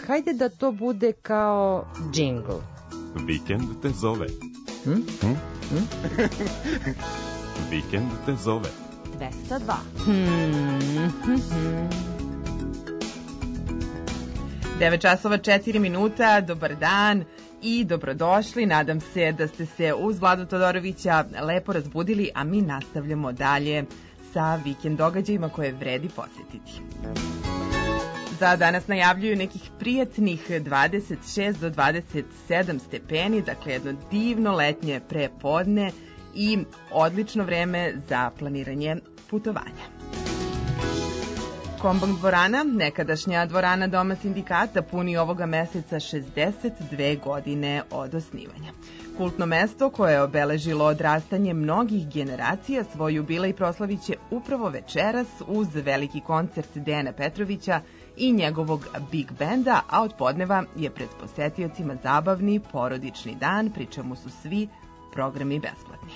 hajde da to bude kao džingl. Vikend te zove. Vikend te zove. 202. 9 časova 4 minuta, dobar dan i dobrodošli. Nadam se da ste se uz Vladu Todorovića lepo razbudili, a mi nastavljamo dalje sa vikend događajima koje vredi posjetiti. Za danas najavljuju nekih prijatnih 26 do 27 stepeni, dakle jedno divno letnje prepodne i odlično vreme za planiranje putovanja. Kombang dvorana, nekadašnja dvorana Doma sindikata, puni ovoga meseca 62 godine od osnivanja. Kultno mesto koje je obeležilo odrastanje mnogih generacija svoj jubilej proslavit će upravo večeras uz veliki koncert Dejana Petrovića i njegovog Big Benda, a od podneva je pred posetiocima zabavni porodični dan, pri čemu su svi programi besplatni.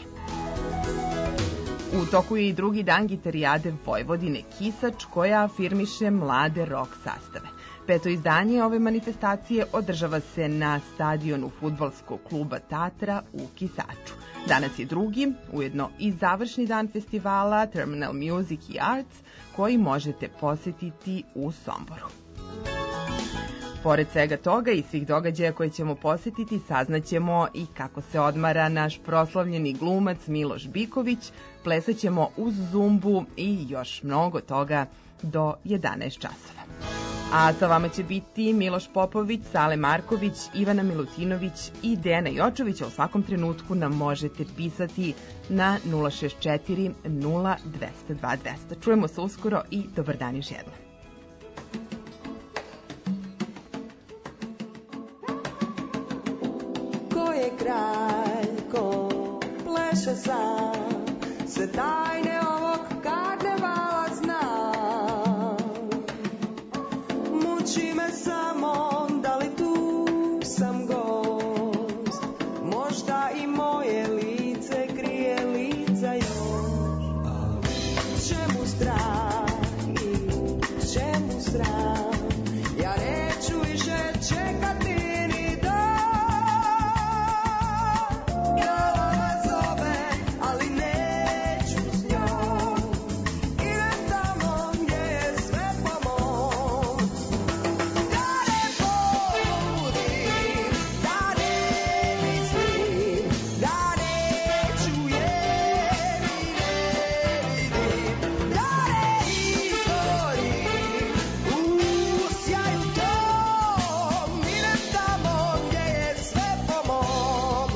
U toku je i drugi dan gitarijade Vojvodine Kisač, koja afirmiše mlade rock sastave. 5. izdanje ove manifestacije održava se na stadionu fudbalskog kluba Tatra u Kisaču. Danas je drugi, ujedno i završni dan festivala Terminal Music i Arts, koji možete posetiti u Somboru. Pored svega toga i svih događaja koje ćemo posetiti, saznaćemo i kako se odmara naš proslavljeni glumac Miloš Biković, plesaćemo uz zumbu i još mnogo toga do 11 časova. A sa vama će biti Miloš Popović, Sale Marković, Ivana Milutinović i Dejana Jočović, a u svakom trenutku nam možete pisati na 064 0202 200. Čujemo se uskoro i dobar dan još jednom. Ko je kralj, ko pleše sam, sve tajne ovog karnevala zna. Muči me samo, da li tu sam gost, možda i moje lice krije lica još. Čemu strah i čemu sram, ja neću više čekati ni dan. Glava me zove, ali neću s njom, idem tamo gdje je sve po mom. Da ne pobudim, da ne mislim, da neću je ni ne vidim, da ne izgorim u sjaju tom, idem tamo gdje je sve po mom.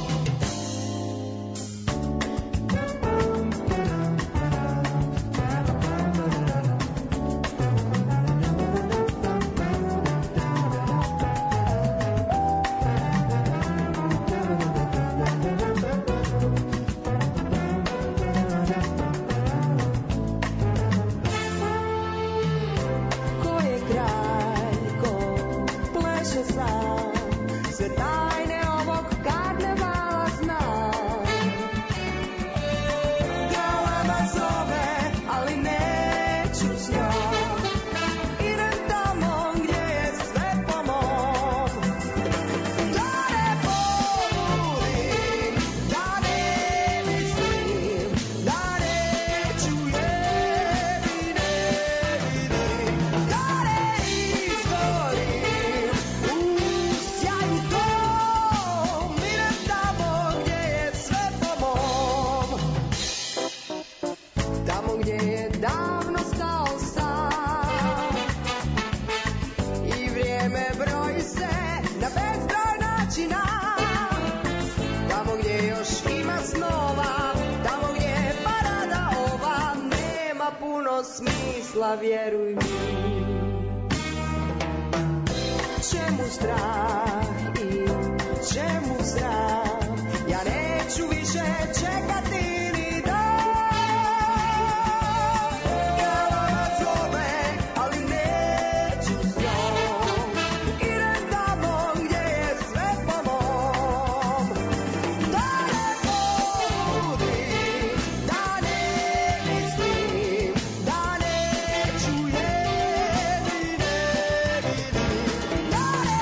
Ko je kralj, ko pleše sam, sve tajne ovog karnevala zna. Galeba zove, ali neću s njom, idem tamo gdje je sve po mom. Da ne pobudim, da ne mislim, da neću je ni ne vidim, da ne izgorim u sjaju tom, idem tamo gdje je sve po mom. Tamo gdje je davno stao sam i vrijeme broji se na bezbroj načina. Tamo gdje još ima snova, tamo gdje je parada ova, nema puno smisla, vjeruj mi. Čemu strah i čemu sram, ja neću više čekati ni dan. Glava me zove, ali neću s njom, idem tamo gdje je sve po mom. Da ne pobudim, da ne mislim, da neću je ni ne vidim, da ne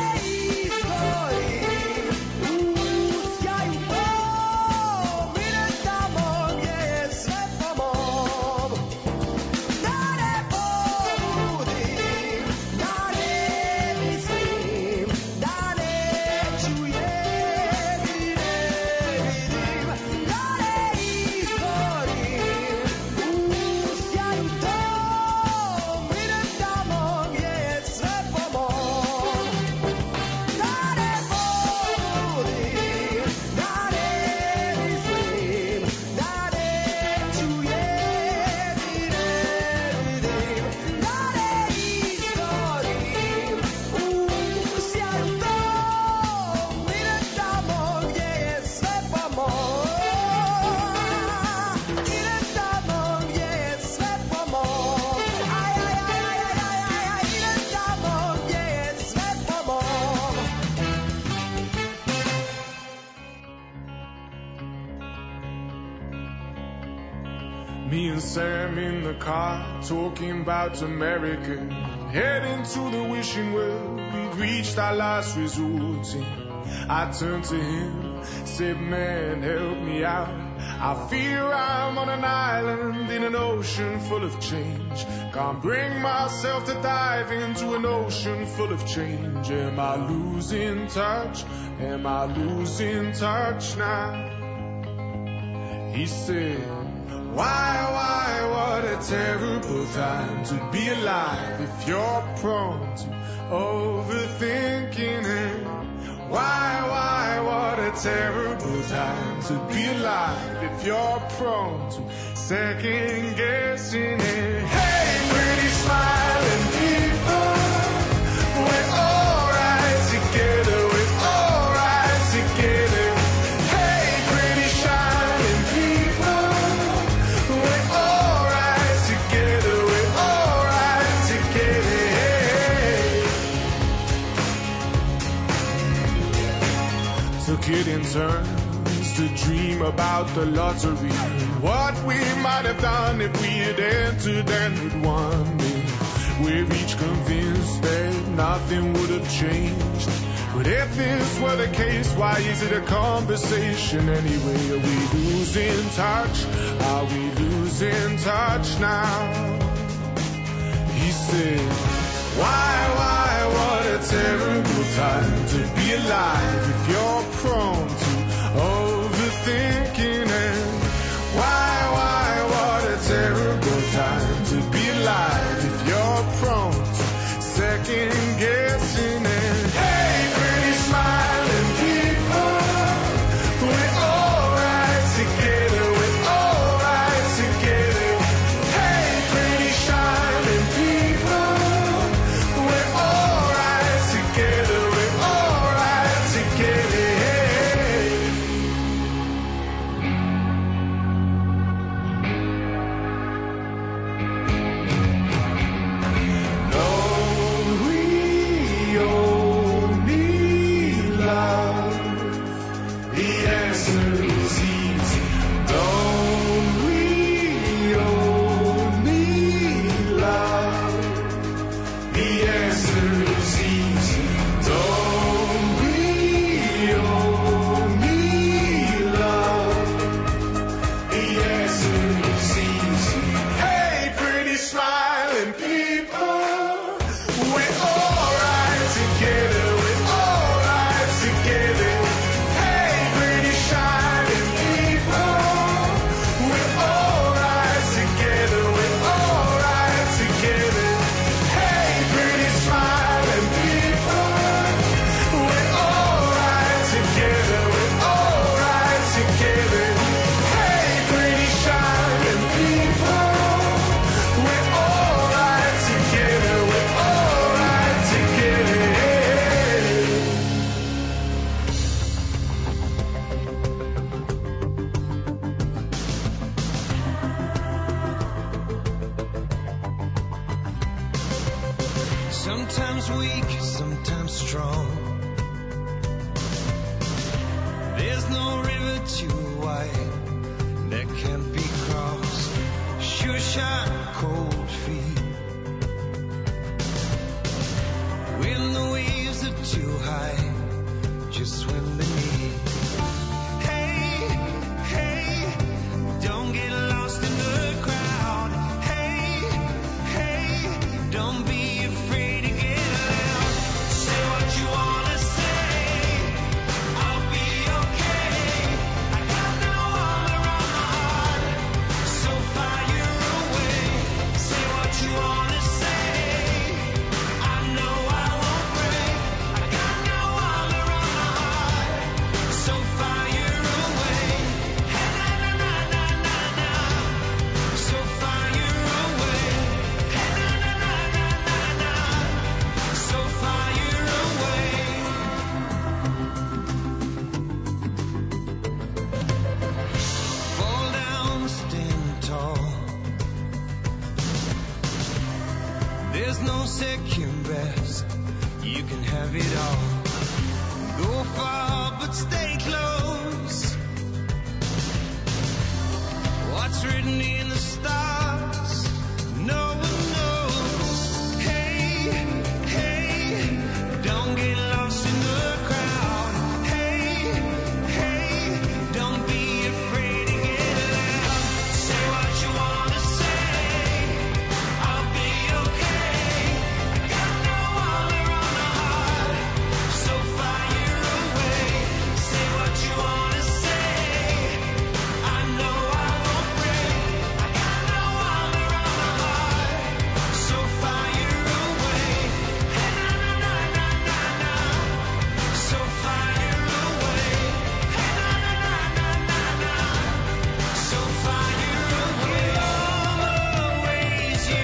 Me and Sam in the car, talking about America, heading to the wishing well. We've reached our last resort. I turned to him, said, man, help me out. I fear I'm on an island in an ocean full of change. Can't bring myself to dive into an ocean full of change. Am I losing touch? Am I losing touch now? He said, why, what a terrible time to be alive if you're prone to overthinking it. Why, what a terrible time to be alive if you're prone to second guessing it. Hey, pretty smiling people, we're alright together, we're alright together. Hey, pretty shining people, we're alright together, we're alright together. Took it in turns to dream about the lottery, what we might have done if we had entered and had won it. We're each convinced that nothing would have changed, but if this were the case, why is it a conversation anyway? Are we losing touch? Are we losing touch now? He said, why, what a terrible time to be alive if you're prone to overthinking it. Why, what a terrible time to be alive if you're prone to second guessing it. Hey, pretty smiling people, we're alright together, we're alright together. Hey, pretty shining people, we're alright together, we're alright together. Sometimes weak, sometimes strong. There's no river too wide that can't be crossed. Sure shot, cold feet. When the waves are too high, just swim beneath. Hey, don't get lost in the crowd. Hey, don't be afraid to get out. Say what you wanna say, I'll be okay. I got no armor on my heart, so fire away. Say what you wanna say, I know I won't break. I got no armor on my heart, so fire away. Hey, na, so fire away. Hey, na, so fire away. Fall down, stand tall. There's no second best. You can have it all. Go far, but stay close. Watch what's written in the stars. No one knows. Hey, hey, don't get lost in the crowd. Hey, hey, don't be afraid to get loud. Say what you wanna say. I'll be okay. I got no armor on my heart, so fire away. Say what you wanna say. I know I won't break. I got no armor on my heart, so fire away. Hey, na na na na na na, so fire away. Hey, na na na na na na, so fire away. All the ways you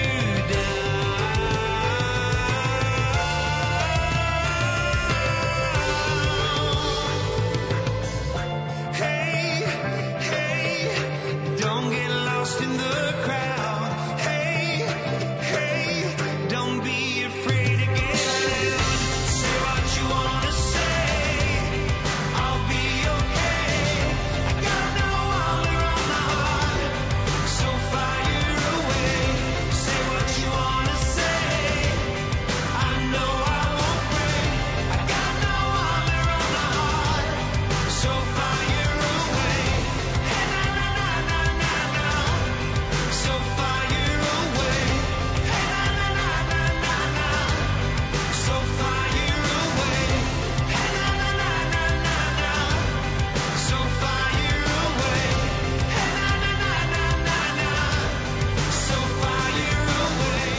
down. Hey, hey, don't get lost in the crowd. Hey, hey, don't be afraid to get loud. Say what you wanna say. I'll be okay. I got no armor on my heart, so fire away. Say what you wanna say. I know I won't break. I got no armor on my heart, so fire away. Hey, na na na na na na, so fire away. Hey, na na na na na na, so fire away. Hey, na na na na na na, so fire away. Hey, na na na na na na, so fire away.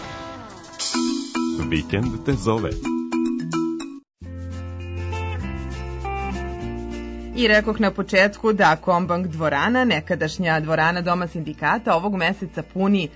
Vikend te zove. I rekoh na početku da Kombank dvorana, nekadašnja dvorana Doma sindikata, ovog meseca puni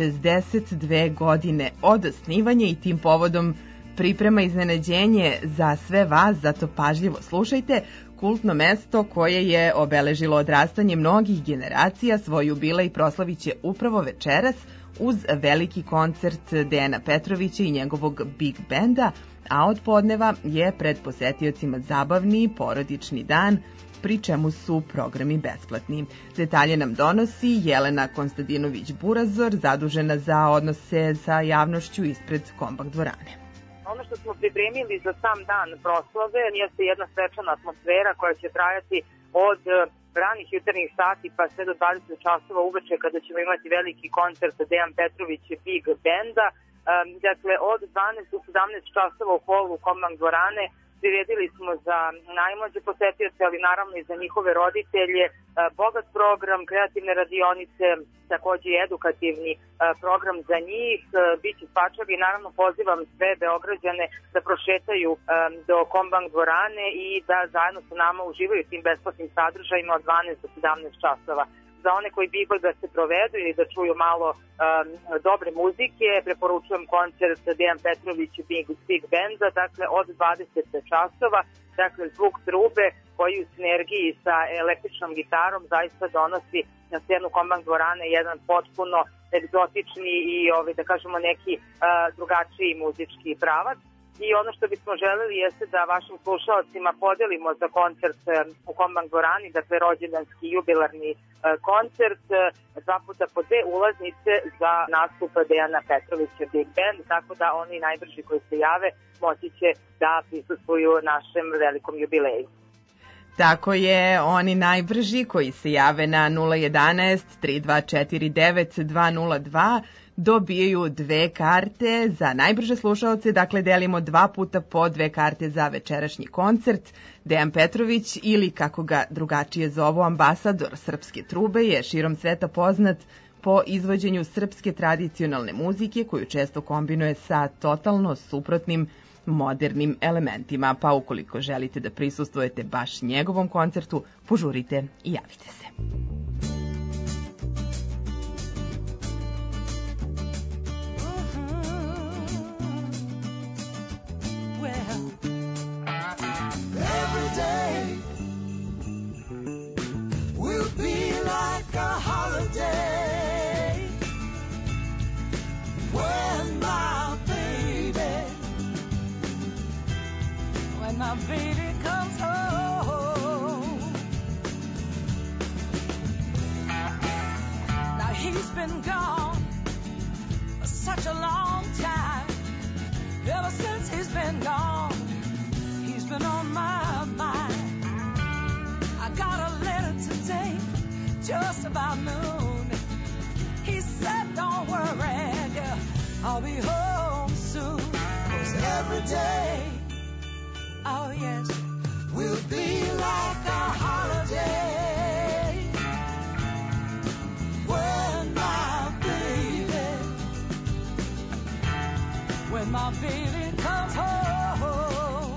62 godine od osnivanja i tim povodom priprema iznenađenje za sve vas, zato pažljivo slušajte. Kultno mesto koje je obeležilo odrastanje mnogih generacija svoj jubilej proslavit će upravo večeras uz veliki koncert Dejana Petrovića i njegovog Big Benda, a od podneva je pred posetiocima zabavni porodični dan, pri čemu su programi besplatni. Detalje nam donosi Jelena Konstantinović-Burazor, zadužena za odnose sa javnošću ispred Kombank dvorane. Ono što smo pripremili za sam dan proslave jeste jedna svečana atmosfera koja će trajati od ranih jutarnjih sati pa sve do 20 časova uveče, kada ćemo imati veliki koncert Dejan Petrović Big Benda. Dakle, od 12 do 17 časova u holu Kombank dvorane priredili smo za najmlađe posetioce, ali naravno i za njihove roditelje, bogat program, kreativne radionice, takođe i edukativni program za njih, biće spačevi i naravno pozivam sve Beograđane da prošetaju do Kombank dvorane i da zajedno sa nama uživaju tim besplatnim sadržajima od 12 do 17 časova. Za one koji bi da se provedu ili da čuju malo dobre muzike, preporučujem koncert Dejan Petrović Big Benda, dakle od 20 časova, dakle zvuk trube koji u sinergiji sa električnom gitarom zaista donosi na scenu Kombank dvorane jedan potpuno egzotični i da kažemo neki drugačiji muzički pravac. I ono što bismo želeli jeste da vašim slušalcima podelimo za koncert u Kombank dvorani, dakle rođendanski jubilarni koncert, 2 puta po 2 ulaznice za nastup Dejana Petrovića Big Band, tako da oni najbrži koji se jave moći će da prisustvuju našem velikom jubileju. Tako je, oni najbrži koji se jave na 011 3249 202 dobijaju 2 karte za najbrže slušaoce, dakle delimo 2 puta po 2 karte za večerašnji koncert. Dejan Petrović, ili kako ga drugačije zovu ambasador srpske trube, je širom sveta poznat po izvođenju srpske tradicionalne muzike koju često kombinuje sa totalno suprotnim modernim elementima, pa ukoliko želite da prisustvujete baš njegovom koncertu, požurite i javite se. My baby comes home. Ever since he's been gone, he's been on my mind. I got a letter today, just about noon. He said, don't worry, girl, I'll be home soon. 'Cause every day, oh yes, will be like a holiday. When my baby comes home,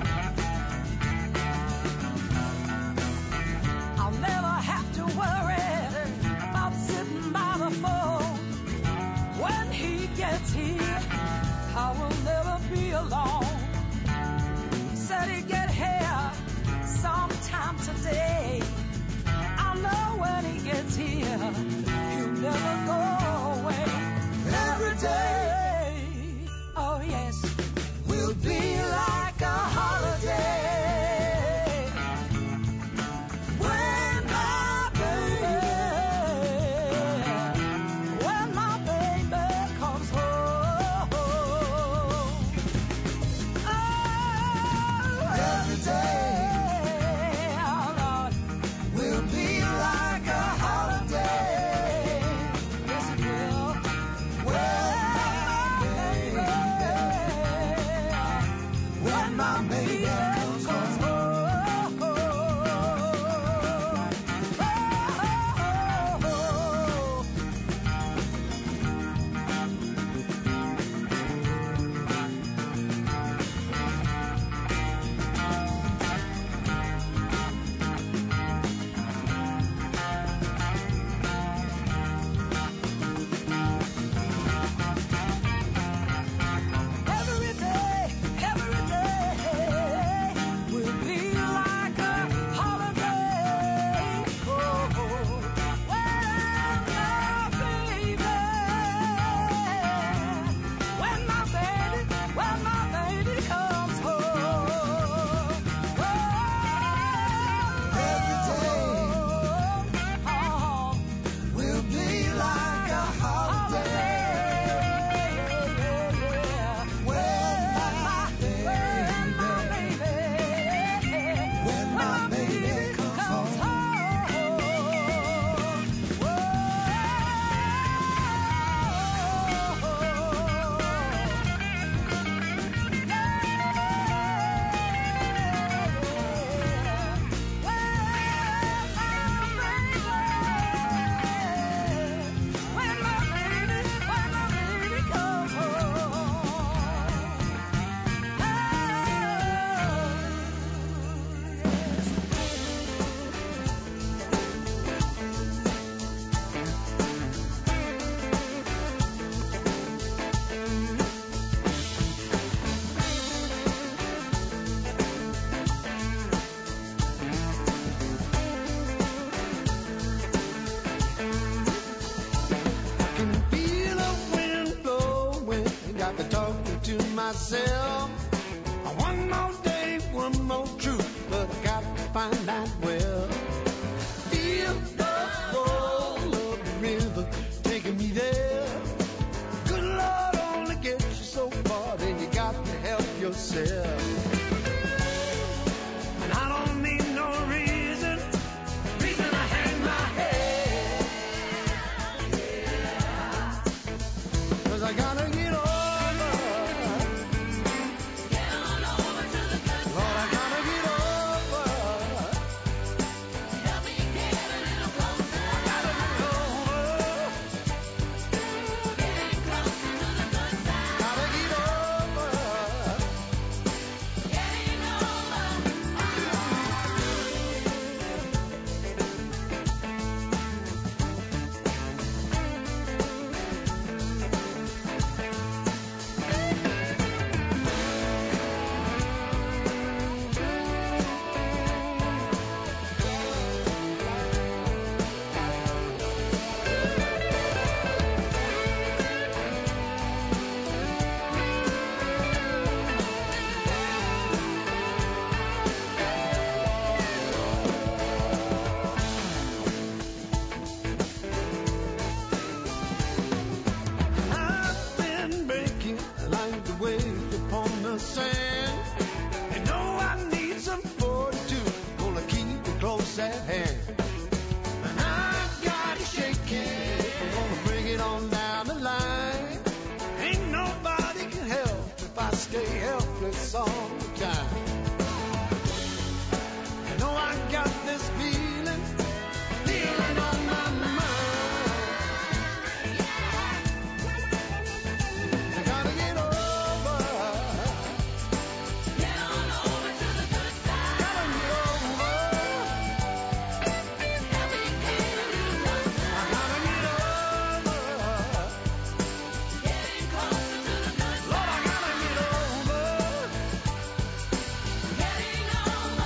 I'll never have to worry about sitting by the phone. When he gets here, I will never be alone. Said he'd get here sometime today. I know when he gets here, he'll never go away. Every day, oh yes, will be like a holiday. When my baby comes home. Oh, every day, oh Lord, will be like a holiday. Yes, it will. When my baby comes home. Every day will be like a holiday. Oh, when my baby comes home. Every day will be like a holiday. When my baby comes home. Can feel the wind blowing, got me talking to myself. One more day, one more truth, but I got to find that well. Feel the roll of the river taking me there. Good Lord only gets you so far, then you got to help yourself. And I don't need no reason to hang my head. 'Cause I gotta get over. Lord, I gotta get over. Help me get a little closer. I gotta get over. Getting closer to the good side. Gotta get over. Getting over. I've been breaking, I like the way you the sand. You know I need some fortitude, gonna keep it close at hand. And I've got it shaking, I'm gonna bring it on down the line. Ain't nobody can help if I stay helpless all the time. You know I got this feeling on my mind. I gotta get over. Get on over to the good side. Gotta get over. I gotta get over. Getting closer to the good side. Lord, I gotta get over. Getting over.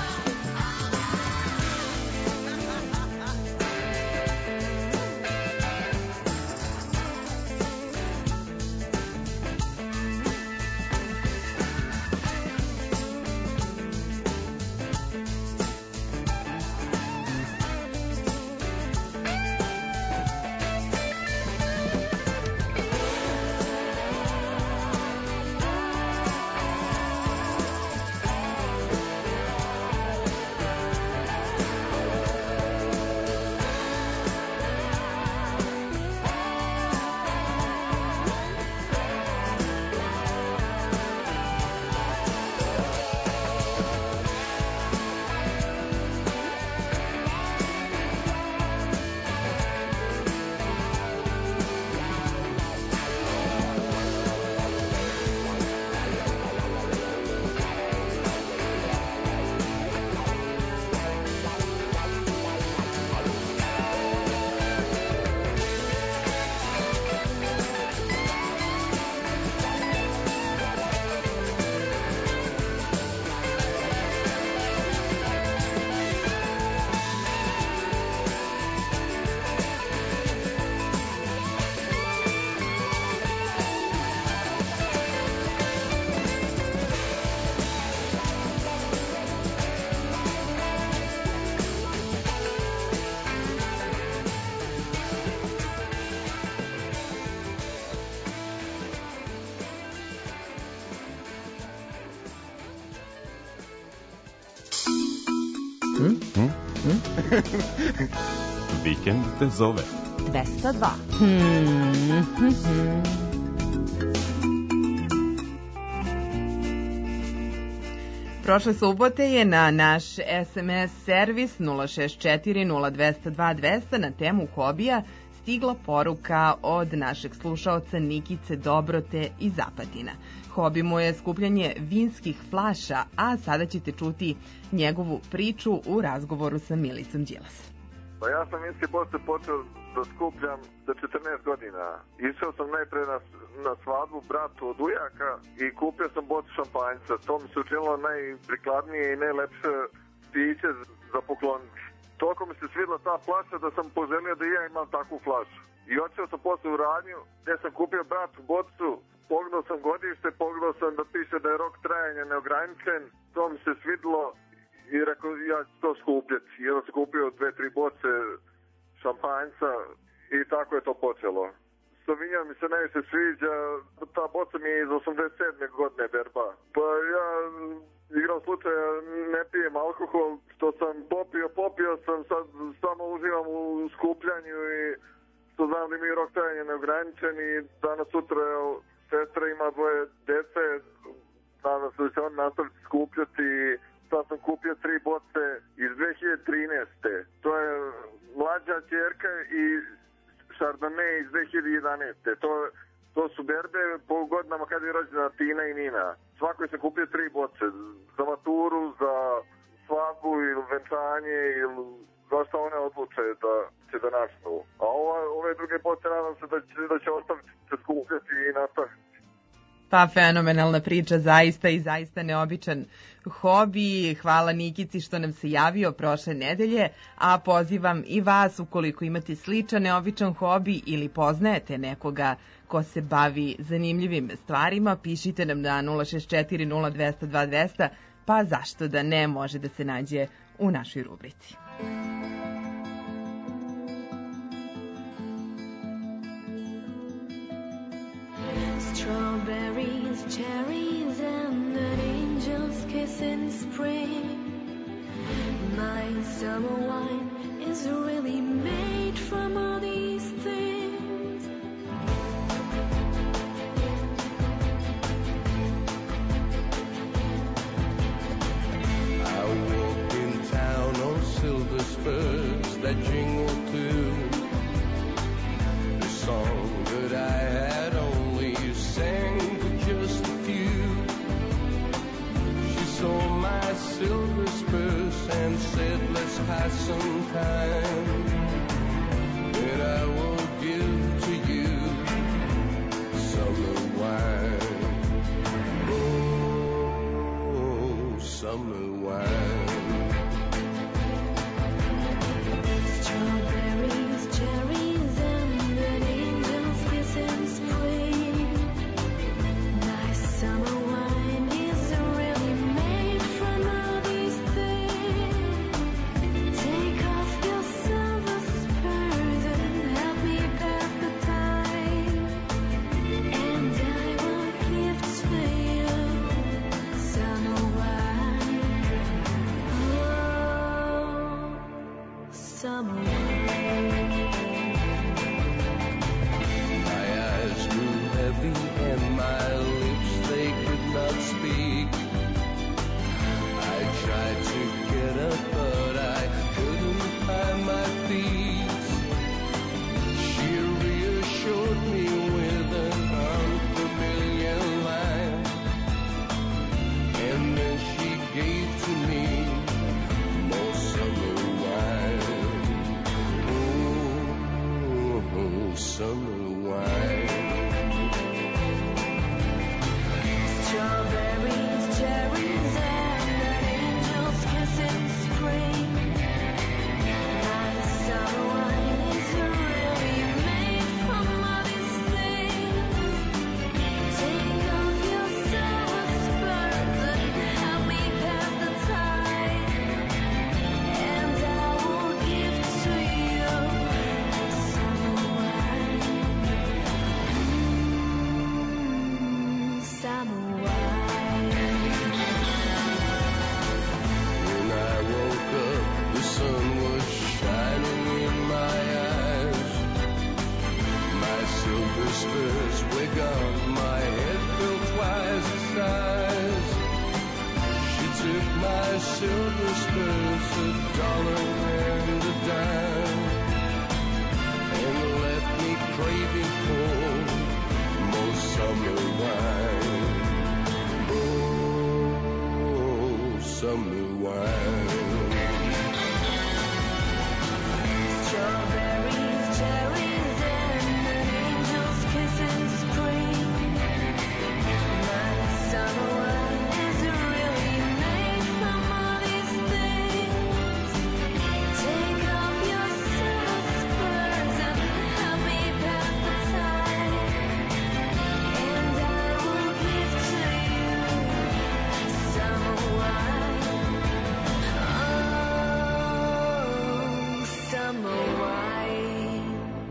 Vikend te zove. 202. Prošle subote je na naš SMS servis 064 0202 200 na temu hobija stigla poruka od našeg slušaoca Nikice Dobrote iz Zapatina. Hobi mu je skupljanje vinskih flaša, a sada ćete čuti njegovu priču u razgovoru sa Milicom Đilas. Pa ja sam vinske boce počeo da skupljam za 14 godina. Išao sam najpre na svadbu bratu od ujaka i kupio sam bocu šampanjca. To mi se učinilo najprikladnije i najlepše piće za pokloniti. Toliko mi se svidla ta flaša da sam poželio da i ja imam takvu flašu. I otišao sam posle u radnju gdje sam kupio bratu bocu, pogledao sam godište, pogledao sam da piše da je rok trajanja neograničen. To mi se svidlo i rekao ja ću to skupljati. I onda sam kupio 2-3 boce šampanjca i tako je to počelo. Sauvignon mi se najviše sviđa, ta boca mi je iz 87. godine berba. Pa ja igram slučaja ne pijem alkohol, što sam popio sam, sad samo uživam u skupljanju i što znam da mi je rok trajanja neograničen i danas sutra sestra ima 2 dece, nadam se da će on nastaviti skupljati. Sad sam kupio 3 boce iz 2013. To je mlađa ćerka i Chardonnay iz 2011. To su berbe po godinama kad je rođena Tina i Nina. Svakoj sam kupio 3 boce. Za maturu, za svadbu ili venčanje ili za šta one odluče da će da načnu. A ove druge boce nadam se da će ostaviti se skupljati i nastaviti. Pa fenomenalna priča, zaista i zaista neobičan hobi. Hvala Nikici što nam se javio prošle nedelje, a pozivam i vas ukoliko imate sličan neobičan hobi ili poznajete nekoga ko se bavi zanimljivim stvarima, pišite nam na 064 0202 200, pa zašto da ne, može da se nađe u našoj rubrici. Strawberries, cherries, and buy some time, and I will give to you summer wine. Oh, summer wine. Strawberries, cherries, and an angel's kiss in spring. Nice summer wine is really made from all these things. Take off your silver spurs and help me pass the time, and I will give to you summer wine. Oh, summer wine. My eyes grew heavy and my lips, they could not speak. I tried to get up, but I couldn't find my feet. She reassured me with an unfamiliar line, and then she gave to me more summer wine. Oh, summer wine. Strawberries, cherries, and an angel's kiss in spring. Nice summer wine is really made from all these things. Take off your silver spurs and help me pass the time, and I will give to you summer wine. Summer wine. When I woke up, the sun was shining in my eyes. My silver spurs were gone, my head felt twice the size. She took my silver spurs, $1 and a dime, and left me craving for more summer wine. Oh, summer wine. Strawberries, cherries, and an angel's kiss in spring. Nice summer wine is really made from all these things. Take off your silver spurs and help me pass the time, and I will give to you summer wine. Oh, summer wine.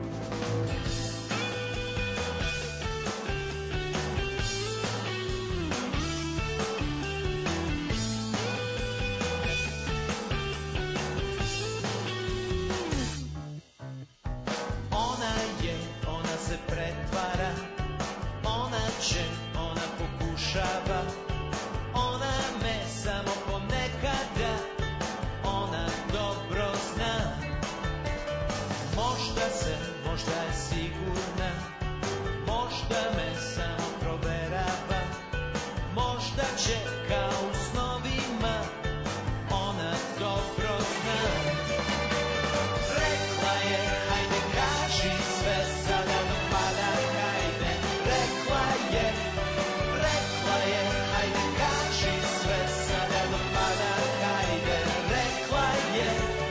Ona se pretvara, ona će, ona pokušava, ona me samo ponekada, ona dobro zna. Možda je sigurna, možda me samo proverava, možda će kao u snovima, ona dobro zna. Rekla je, hajde kaži sve sada do pada, hajde. Rekla je, hajde kaži sve sada do pada, hajde. Rekla je,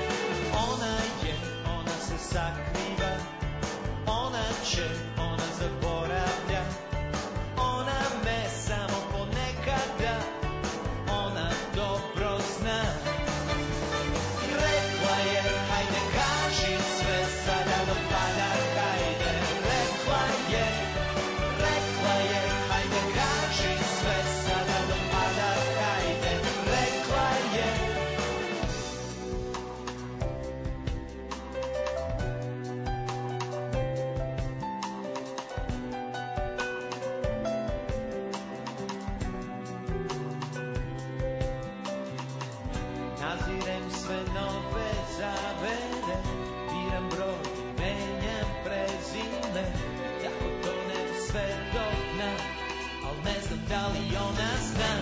ona se sakriva, ona će, ona zaboravlja, ona me samo ponekada, ona dobro zna. Rekla je, hajde kaži sve sada do pada, hajde. Rekla je, hajde kaži sve sada do pada, hajde. Rekla je. Nazirem sve nove zavere, biram broj, menjam prezime, tako tonem sve do dna, al ne znam da li ona zna.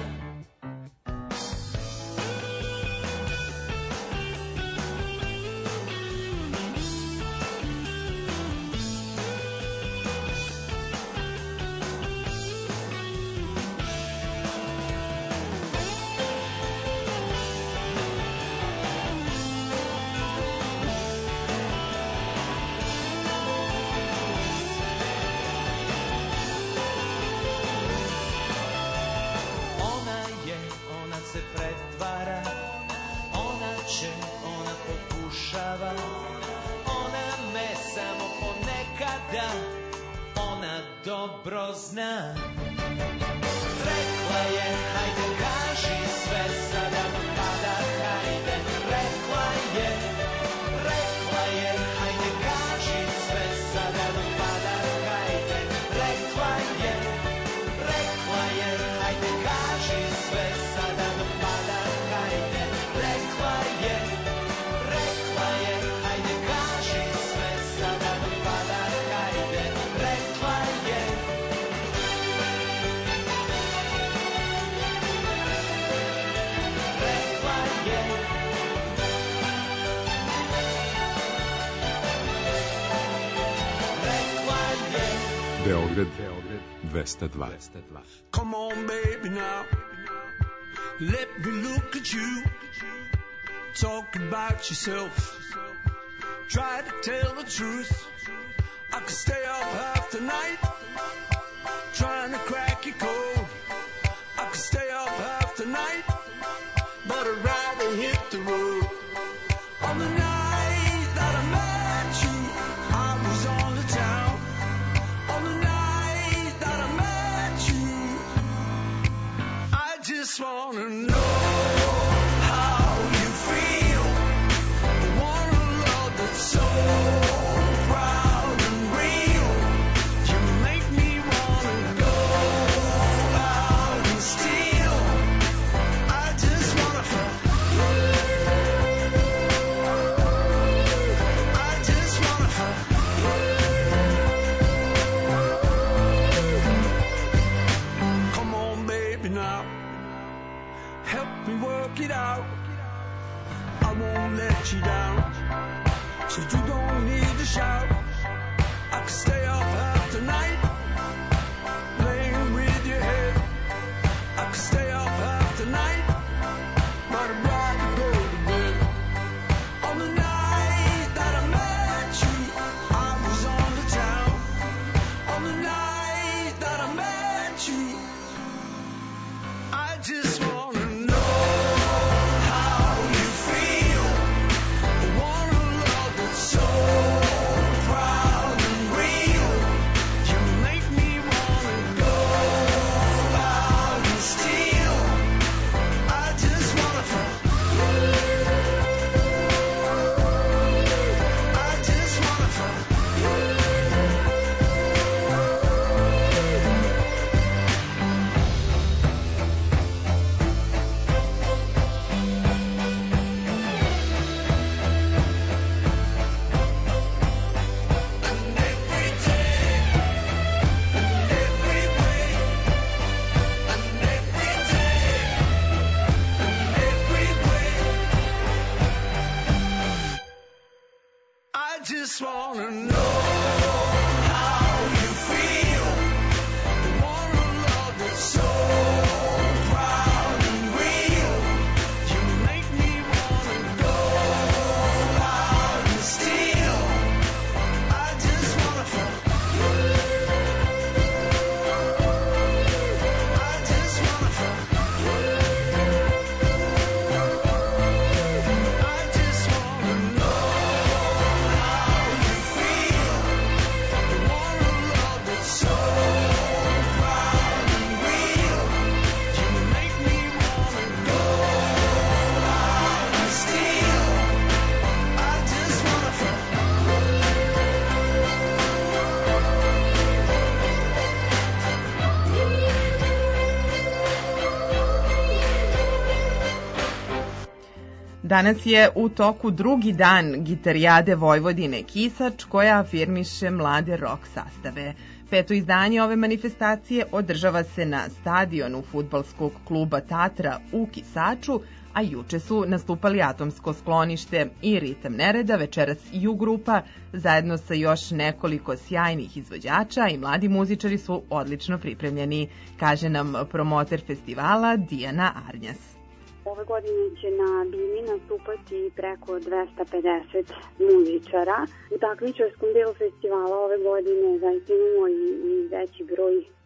dobro zna. Rekla je, hajde kaži sve, sada pada, hajde. Rekla je, hajde kaži sve, sada pada, hajde. Rekla je, hajde kaži sve, sada pada, hajde. Rekla je, hajde kaži sve, sada pada, hajde. Rekla je. Beograd 202. Come on, baby, now. Let me look at you. Talk about yourself. Try to tell the truth. I could stay up half the night trying to crack your code. I could stay up half the night, but I'd rather hit the road. On the night that I met you, I was on the town. On the night that I met you, I just wanna know how you feel. I want a love that's so proud and real. You make me wanna go out and steal. I just wanna I just wanna Come on, baby, now. Help me work it out. I won't let you down, so you don't need to shout. I could stay up half the night playing with your head. I could stay up half the night, but I'd rather go to bed. On the night that I met you, I was on the town. On the night that I met you, I just wanna know how you feel. I want a love that's so proud and real. You make me wanna go out and steal. I just wanna I just wanna I just wanna know how you feel. I want a love that's so proud and real. You make me wanna go out and steal. I just wanna I just wanna I just wanna know how you feel. I want a love that's so proud and real. You make me wanna go out and steal. I just wanna Danas je u toku drugi dan Gitarijade Vojvodine Kisač, koja afirmiše mlade rock sastave. Peto izdanje ove manifestacije održava se na stadionu fudbalskog kluba Tatra u Kisaču, a juče su nastupali Atomsko sklonište i Ritam nereda, večeras Ju grupa, zajedno sa još nekoliko sjajnih izvođača i mladi muzičari su odlično pripremljeni, kaže nam promoter festivala Dijana Arnjas. Ove godine će na bini nastupati preko 250 muzičara. U takmičarskom delu festivala ove godine zaista imamo i veći broj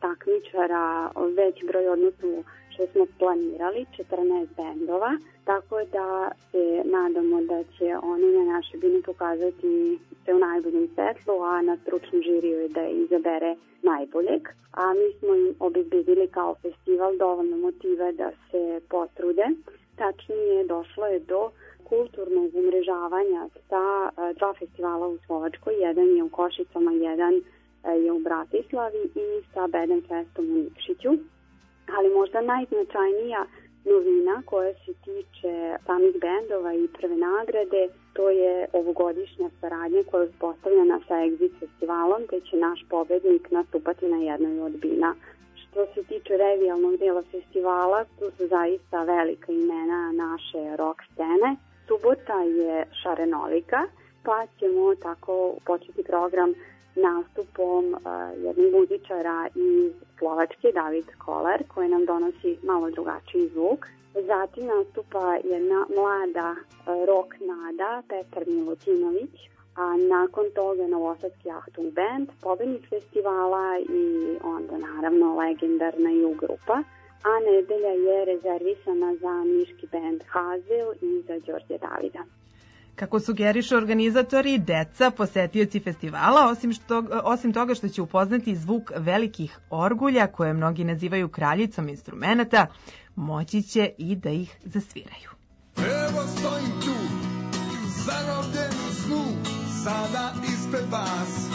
takmičara, veći broj odnosno što smo planirali, 14 bendova, tako da se nadamo da će oni na našoj bini pokazati se u najboljem svetlu, a na stručnom žiriju je da izabere najboljeg. A mi smo im obezbedili kao festival dovoljno motiva da se potrude. Tačnije, došlo je do kulturnog umrežavanja sa dva festivala u Slovačkoj, jedan je u Košicama, jedan je u Bratislavi i sa Bedenfestom u Nikšiću. Ali možda najznačajnija novina koja se tiče samih bendova i prve nagrade, to je ovogodišnja saradnja koja je uspostavljena sa Exit festivalom, te će naš pobednik nastupati na jednoj od bina. Što se tiče revijalnog dela festivala, tu su zaista velika imena naše rock scene. Subota je šarenolika, pa ćemo tako početi program nastupom jednog muzičara iz Slovačke, David Kolar, koji nam donosi malo drugačiji zvuk. Zatim nastupa jedna mlada rock nada, Petar Milutinović, a nakon toga novosadski Achtung band, pobednik festivala i onda naravno legendarna Ju grupa. A nedelja je rezervisana za niški band Hazel i za Đorđe Davida. Kako sugerišu organizatori, deca, posetioci festivala, osim toga što će upoznati zvuk velikih orgulja, koje mnogi nazivaju kraljicom instrumenata, moći će i da ih zasviraju. Evo stojim tu, zarobljen u snu, sada ispred vas.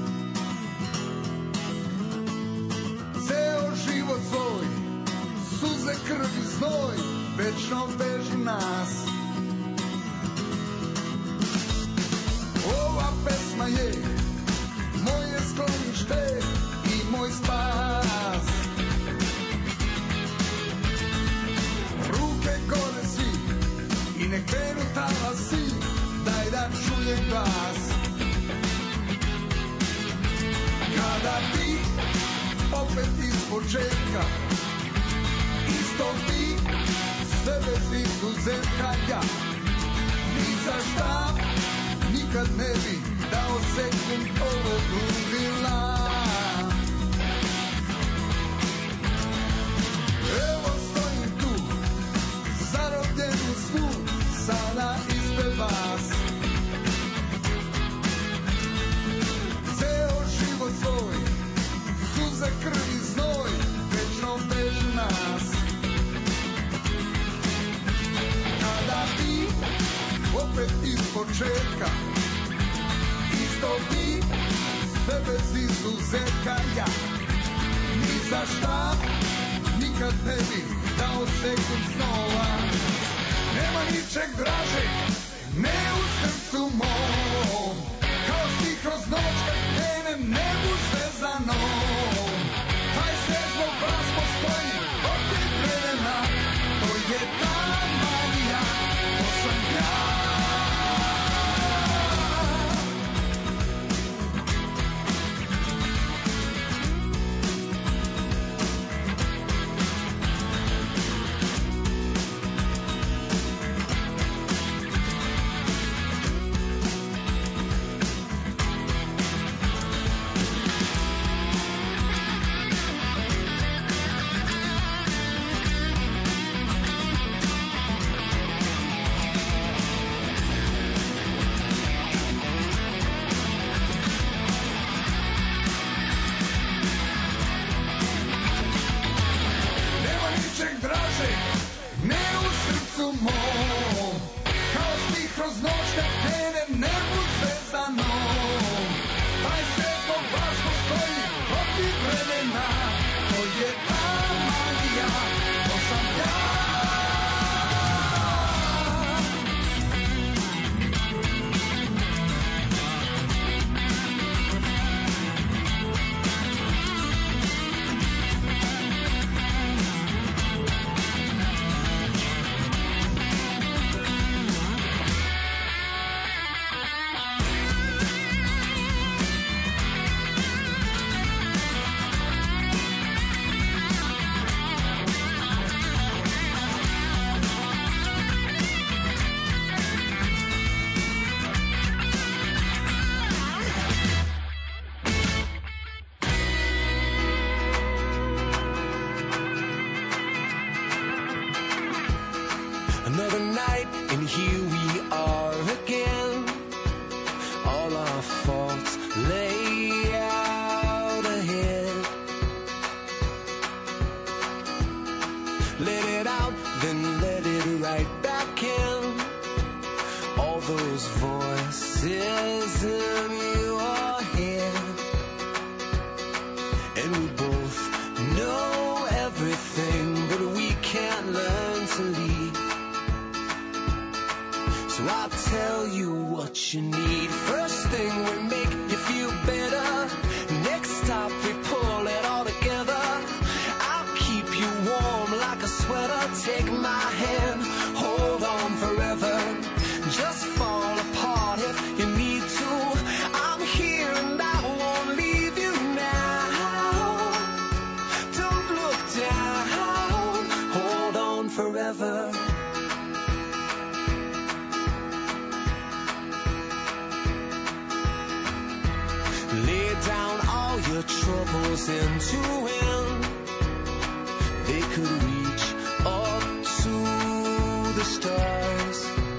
Ceo život svoj, suze, krv i znoj, večno vežu nas. Ova pesma je moje sklonište i moj spas. Ruke gore svi i nek krenu talasi, daj da čujem glas. Kada ti opet iz početka, isto ti, sve bez izuzetka ja, ni za šta nikad ne bi dao sekund ovog ludila. Evo stojim tu, zarobljen u snu, sada ispred vas. Ceo život svoj, suze, krv i znoj, večno vežu nas. Kada ti opet iz početka, isto ti, sve bez izuzetka ja, ni za šta nikad ne bi dao sekund snova. Nema ničeg draže, ne u srcu mom, kao stih kroz noć kad krenem nebu zvezanom. Taj sve zbog vas postoji od tih vremena, to je ta magija, to sam ja. Another night, and here we are again. All our faults lay out ahead. Let it out, then let it right back in. All those voices in your head. And we both know everything, but we can't learn to lead. So I'll tell you what you need. First thing we make you feel better. Next stop we pull it all together. I'll keep you warm like a sweater. Take my hand, hold on forever. Just fall apart if you need to. I'm here and I won't leave you now. Don't look down, hold on forever. Lay down all your troubles into him. They could reach up to the stars.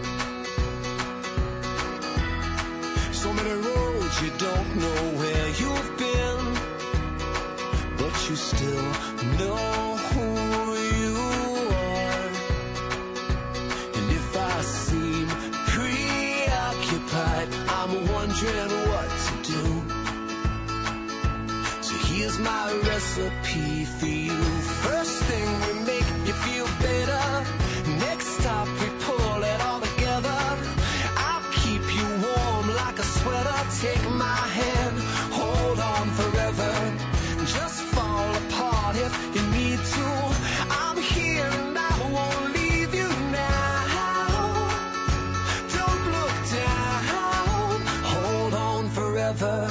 So many roads you don't know where you've been, but you still know who you are. And if I seem preoccupied, I'm wondering what to do. So here's my recipe for you. First thing we make you feel better. Next stop we pull it all together. I'll keep you warm like a sweater. Take my hand, hold on forever. Just fall apart if you need to. I'm here and I won't leave you now. Don't look down, hold on forever.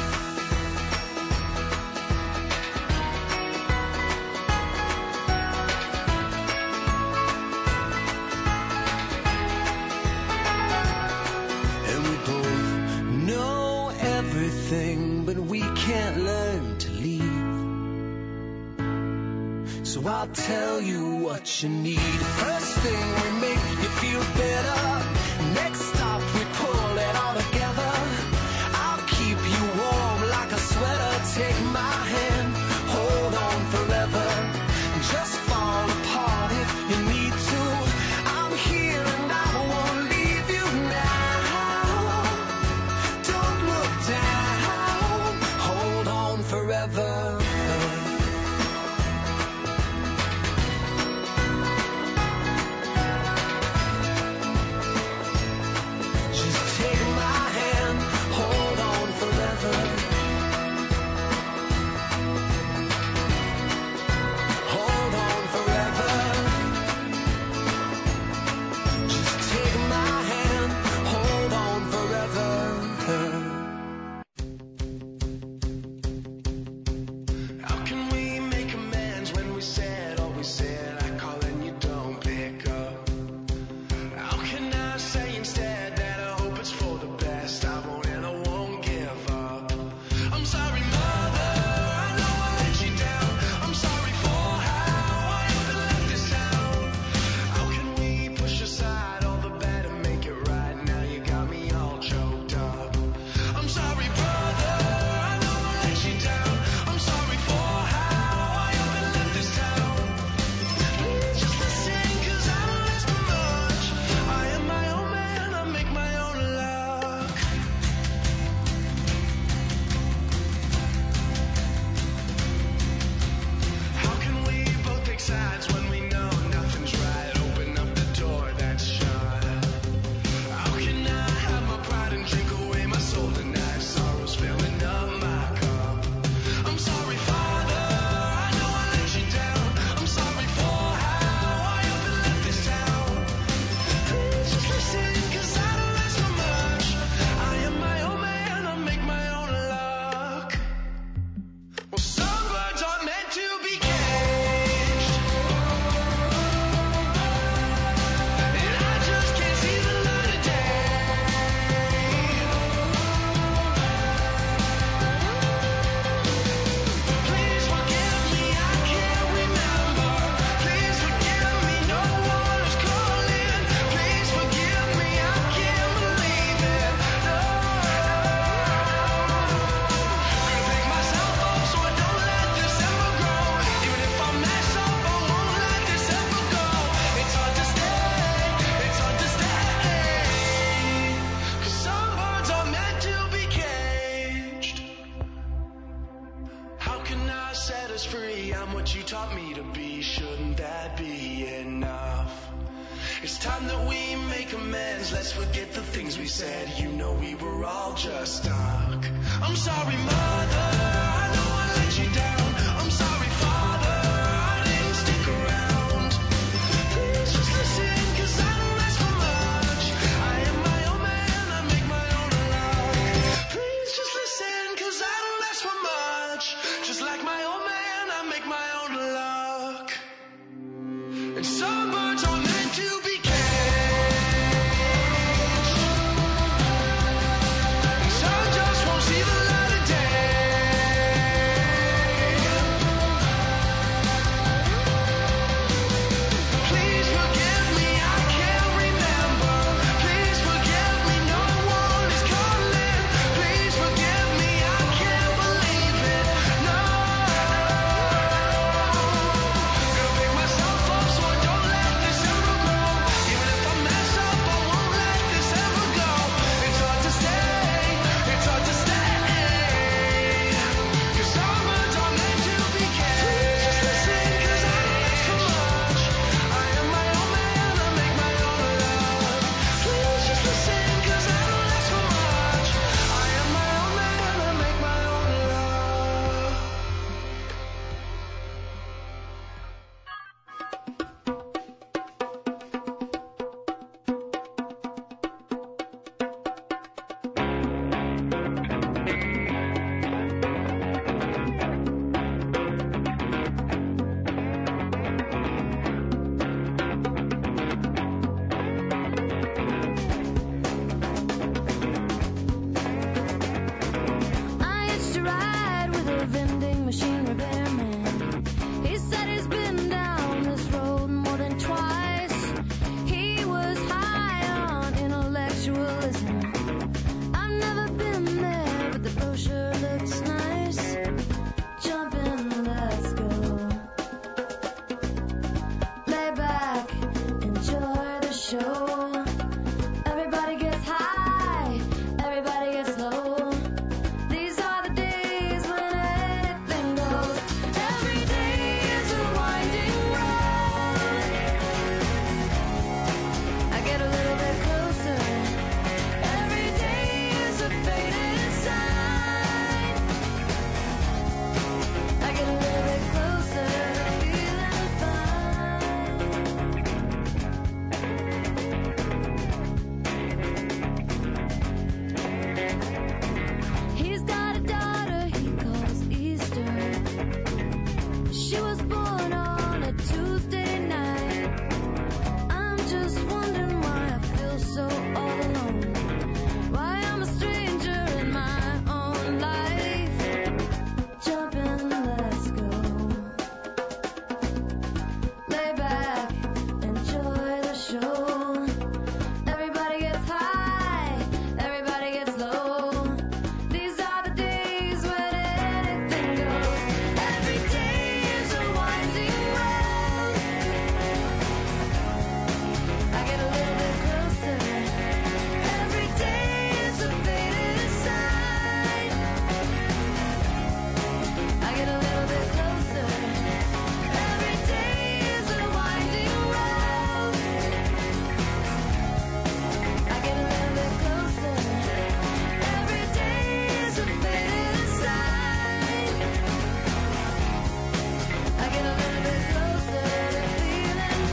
But we can't learn to leave. So I'll tell you what you need. First thing we make you feel better. Next stop we pull it all together. I'll keep you warm like a sweater. Take my hand, hold on forever. Just fall apart if you need to. I'm here and I won't leave you now. Don't look down, hold on forever. be enough. It's time that we make amends. Let's forget the things we said. You know we were all just stuck. I'm sorry, Mother, I know I let you down. I'm sorry, Father, I didn't stick around. Please just listen, 'cause I don't ask for much. I am my own man, I make my own luck. Please just listen, 'cause I don't ask for much. Just like my old man, I make my own luck. And some birds are meant to be caged. Some just won't see the light of day. Please forgive me, I can't remember. Please forgive me, no one is calling. Please forgive me, I can't believe it. No. Gonna pick myself up so I don't let this ever go. Even if I mess up, I won't let this ever go. It's hard to stay, it's hard to stay. 'Cause some birds are meant to be caged. Please just listen, 'cause I don't ask for much. I am my own man, I make my own luck. Please just listen, 'cause I don't ask for much. I am my own man, I make my own luck. I used to ride with a vending machine repairman. He said he's been down this road more than twice. He was high on intellectualism. I've never been there, but the brochure looks nice. Jump in, let's go. Lay back, enjoy the show. Everybody gets high, everybody gets low. These are the days when anything goes. Every day is a winding road. I get a little bit closer. Every day is a faded sign. I get a little bit closer, feeling fine. He's got a daughter he calls Easter. She was born on a Tuesday night. I'm just wondering why I feel so all alone. Why I'm a stranger in my own life. Jump in, let's go. Lay back, enjoy the show. Everybody gets high, everybody gets low. These are the days when anything goes. Every day is a winding road. I get a little bit closer. Every day is a faded sign. I get a little bit closer. Every day is a winding road. I get a little bit closer. Every day is a faded sign. I get a little bit closer to feeling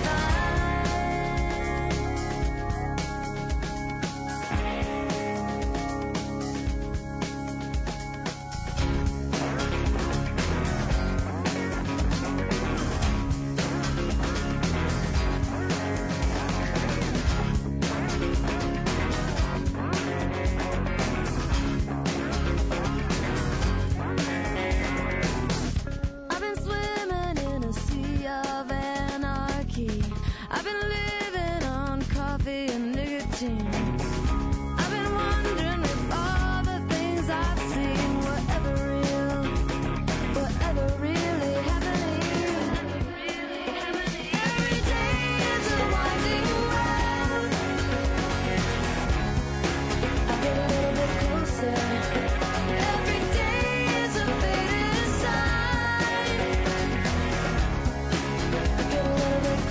I've been swimming in a sea of anarchy. I've been living on coffee and nicotine. I've been wondering if all the things I've seen were ever real, were ever really happening. Every day is a winding road. I get a little bit closer. Every day is a faded sign. I get a little bit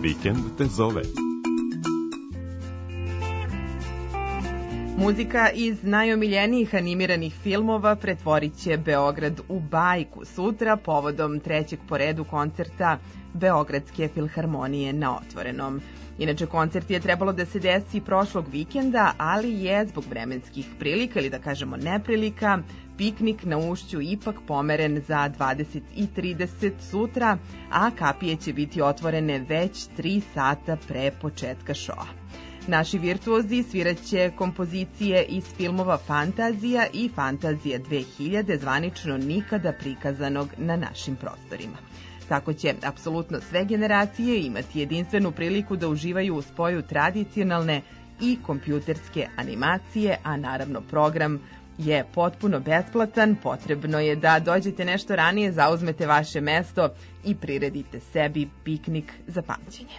Vikend te zove. Muzika iz najomiljenijih animiranih filmova pretvorit će Beograd u bajku sutra povodom trećeg po redu koncerta Beogradske filharmonije na Otvorenom. Inače, koncert je trebalo da se desi prošlog vikenda, ali je zbog vremenskih prilika, ili da kažemo neprilika, piknik na Ušću ipak pomeren za 20:30 sutra, a kapije će biti otvorene već 3 sata pre početka šoa. Naši virtuozi sviraće kompozicije iz filmova Fantazija i Fantazija 2000, zvanično nikada prikazanog na našim prostorima. Tako će apsolutno sve generacije imati jedinstvenu priliku da uživaju u spoju tradicionalne i kompjuterske animacije, a naravno program je potpuno besplatan. Potrebno je da dođete nešto ranije, zauzmete vaše mesto i priredite sebi piknik za pamćenje.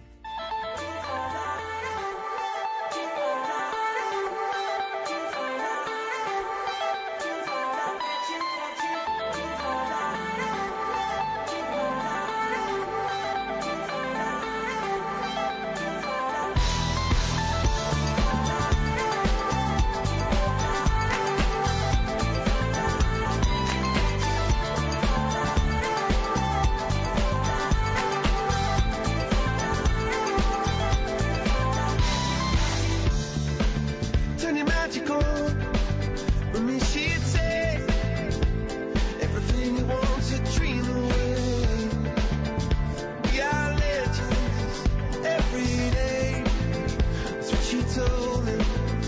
Turn your magic on. With me, she'd say everything you want to dream away. We are legends every day. That's what she told me.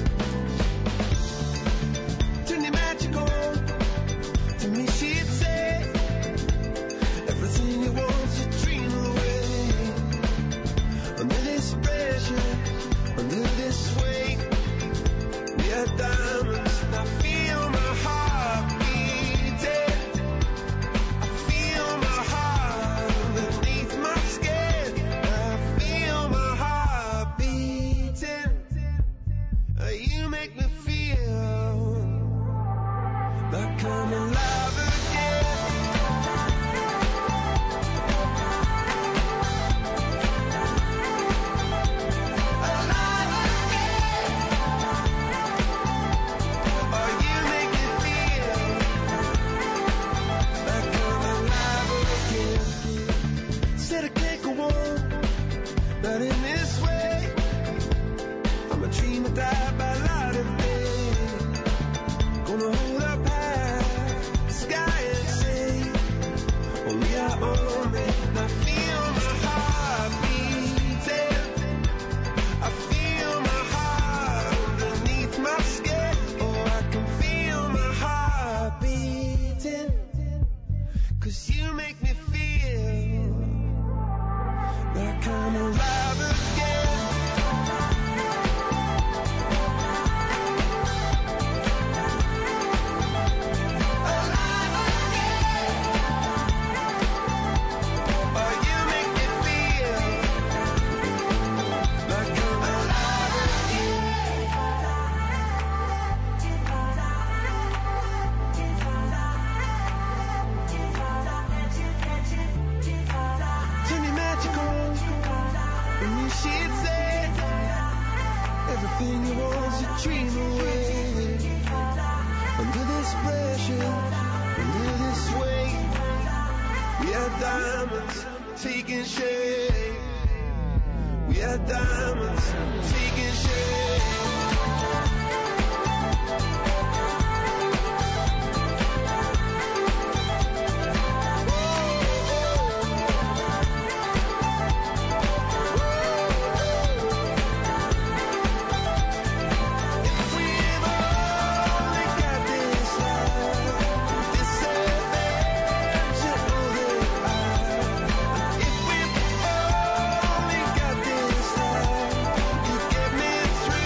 Turn your magic on. To me, she'd say everything you want to dream away. Under this pressure, under this weight. We are diamonds, and I feel my heart beating. I feel my heart beneath my skin. I feel my heart beating. You make me feel like I'm alive again. Alive again. Oh, you make me feel like I'm alive again. Said I can't go on, not in this way. I'm a dreamer, die by light of day. Gonna hold up high the sky and say, oh, we are all made. I feel my heart beating. I feel my heart beneath my skin. Oh, I can feel my heart beating. 'Cause you make me feel like I'm alive again. Alive again. Oh, you make me feel like I'm alive again. Turn your magic on. And you should say everything you want to dream away. Under this pressure, under this weight, we are diamonds taking shape. We are diamonds taking shape. If we've only got this life, you get me through.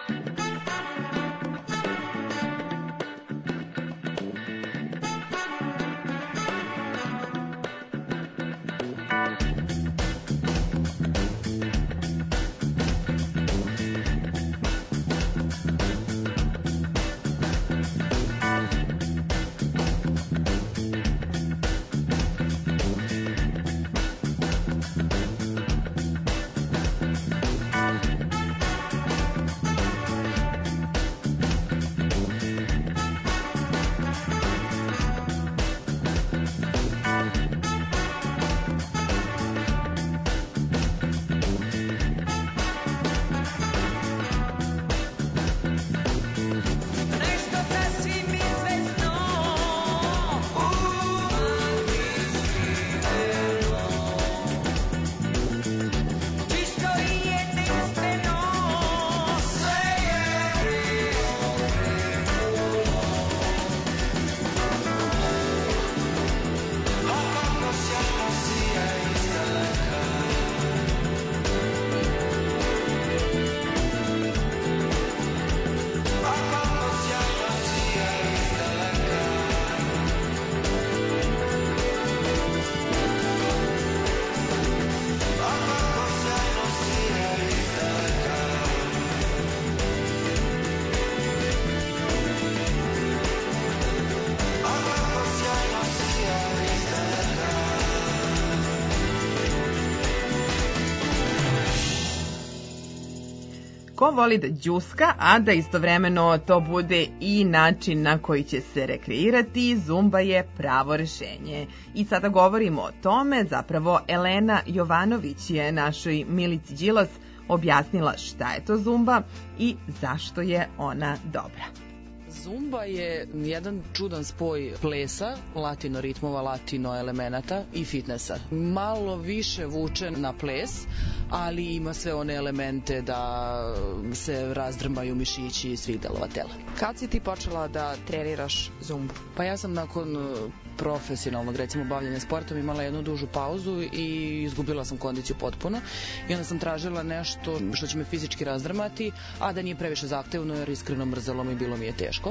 Ko voli da đuska, a da istovremeno to bude i način na koji će se rekreirati, zumba je pravo rešenje. I sada govorimo o tome, zapravo Elena Jovanović je našoj Milici Đilas objasnila šta je to zumba i zašto je ona dobra. Zumba je jedan čudan spoj plesa, latino ritmova, latino elemenata i fitnessa. Malo više vuče na ples, ali ima sve one elemente da se razdrmaju mišići svih delova tela. Kad si ti počela da treniraš zumbu? Pa ja sam nakon profesionalnog, recimo, bavljanja sportom imala jednu dužu pauzu i izgubila sam kondiciju potpuno i onda sam tražila nešto što će me fizički razdrmati, a da nije previše zahtevno jer iskreno mrzelo mi, bilo mi je teško.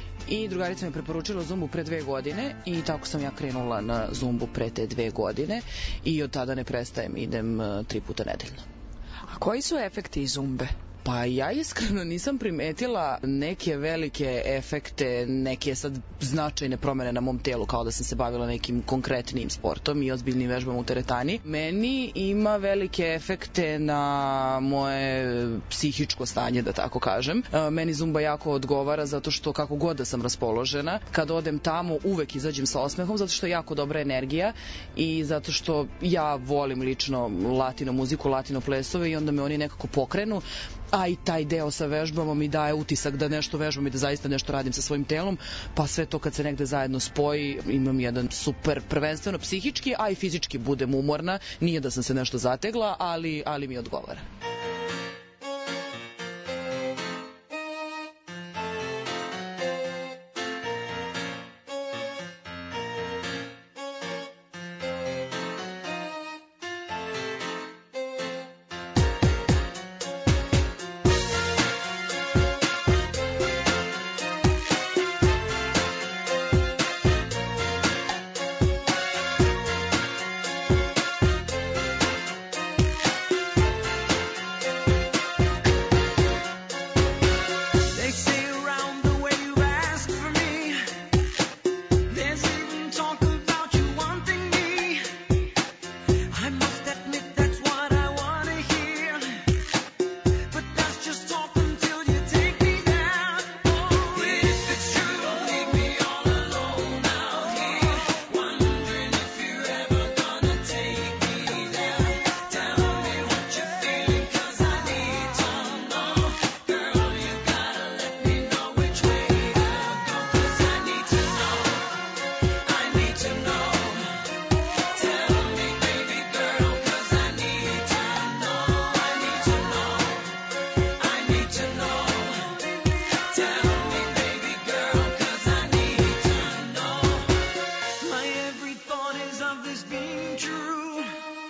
I drugarica mi je preporučila zumbu pre 2 godine i tako sam ja krenula na zumbu pre te 2 godine i od tada ne prestajem, idem 3 puta nedeljno. A koji su efekti zumbe? Pa ja iskreno nisam primetila neke velike efekte, neke sad značajne promene na mom telu, kao da sam se bavila nekim konkretnim sportom i ozbiljnim vežbama u teretani. Meni ima velike efekte na moje psihičko stanje, da tako kažem. Meni zumba jako odgovara zato što kako god da sam raspoložena, kad odem tamo uvek izađem sa osmehom, zato što je jako dobra energija i zato što ja volim lično latino muziku, latino plesove i onda me oni nekako pokrenu. A i taj deo sa vežbama mi daje utisak da nešto vežbam i da zaista nešto radim sa svojim telom, pa sve to kad se negde zajedno spoji, imam jedan super, prvenstveno psihički, a i fizički budem umorna, nije da sam se nešto zategla, ali mi odgovara.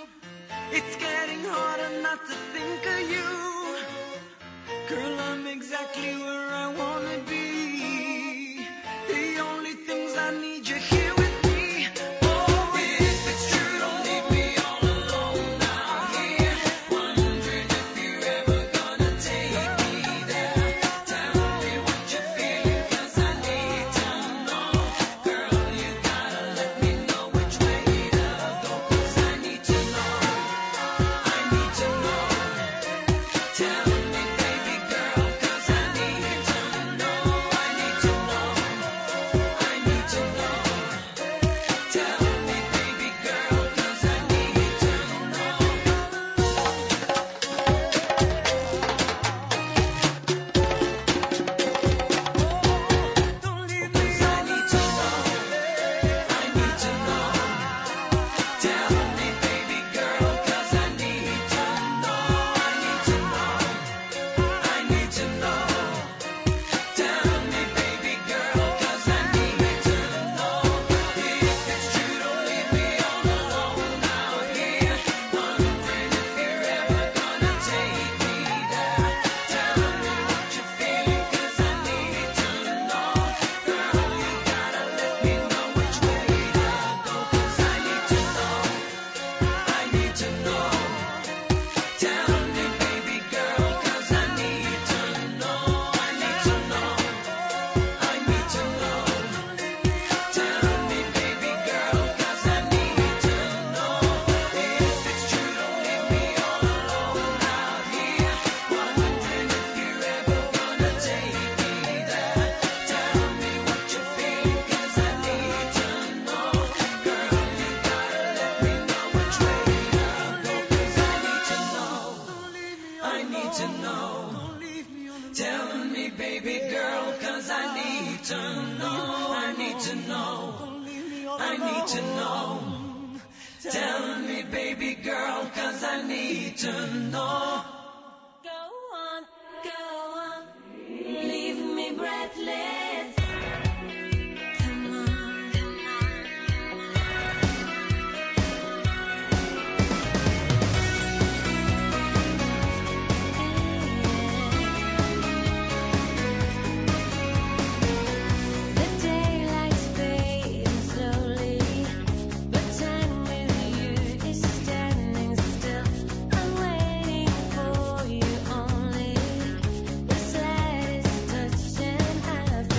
It's getting harder not to think of you. Girl, I'm exhausted. exactly where I wanna be. The only things I need you here with me. Oh, if it's true, don't leave me all alone out here. Wondering if you're ever gonna take me there. Tell me what you're feeling, 'cause I need to know. Girl, you gotta let me know which way to go, 'cause I need to know. I need to know. Tell me, baby girl, 'cause I need to know. I need to know. I need to know. Tell me, baby girl, 'cause I need to know. Don't leave me. I need to know. I need to know. Tell me, baby girl, 'cause I need to know. I need to know. I need to know. Tell me, baby girl, 'cause I need to know. If it's true, don't leave me all alone out here. Wondering if you're ever gonna take me there. Tell me what you're feeling, 'cause I need to know. Girl, you gotta let me know which way to go, 'cause I need to know. I need to know. Tell me, baby girl, 'cause I need to know. I need to know. I need to know. Tell me, baby girl, 'cause I need to know. If it's true, don't leave me all alone out here. Wondering if you're ever gonna take me there. Tell me what you're feeling, 'cause I need to know. Girl, you gotta let me know which way to go, 'cause I need to know. I need to know. Tell me, baby girl, 'cause I need to know. I need to know. I need to know. Tell me, baby girl, 'cause I need to know. Go on, leave me breathless. Come on, the daylight's fading slowly, but time with you is standing still. I'm waiting for you only. The slightest touch and I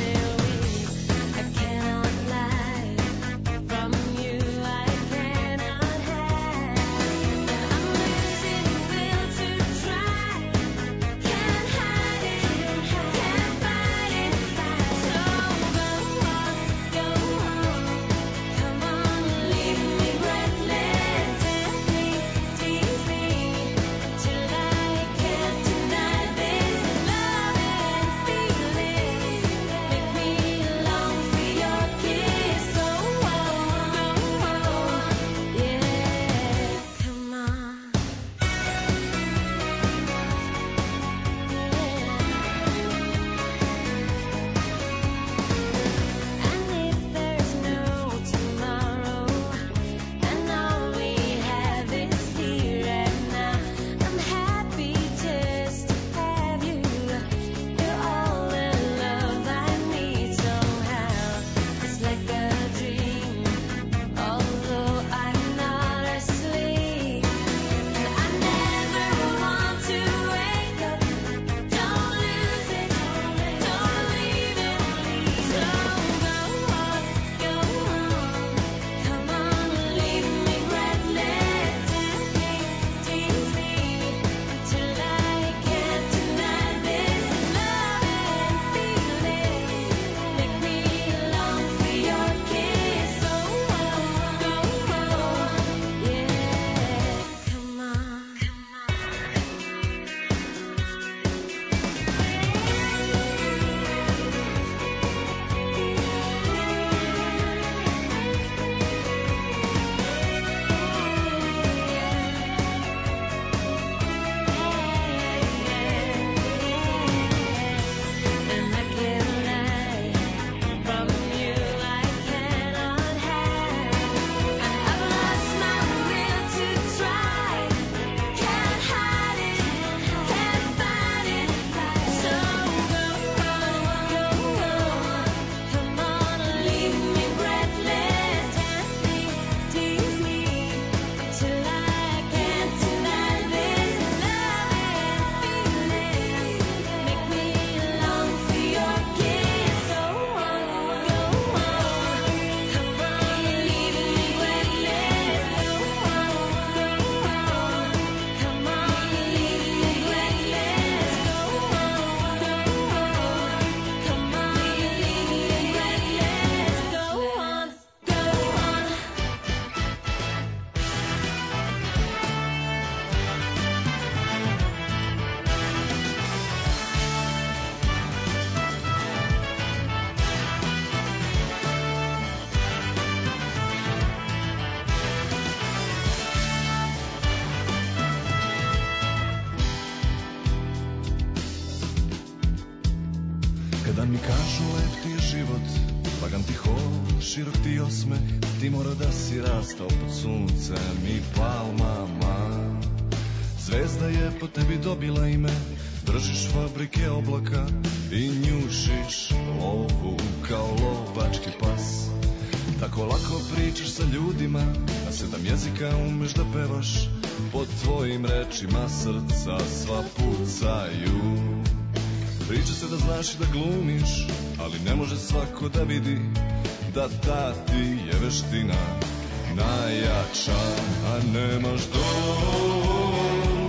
Kada mi kažu lep ti je život, lagan ti hod, širok ti osmeh, ti mora da si rastao pod suncem i palmama. Zvezda je po tebi dobila ime, držiš fabrike oblaka i njušiš lovu kao lovački pas. Tako lako pričaš sa ljudima, na 7 jezika umeš da pevaš, pod tvojim rečima srca sva pucaju. Priča se da znaš i da glumiš, ali ne može svako da vidi da ta ti je veština najjača. A nemaš dom,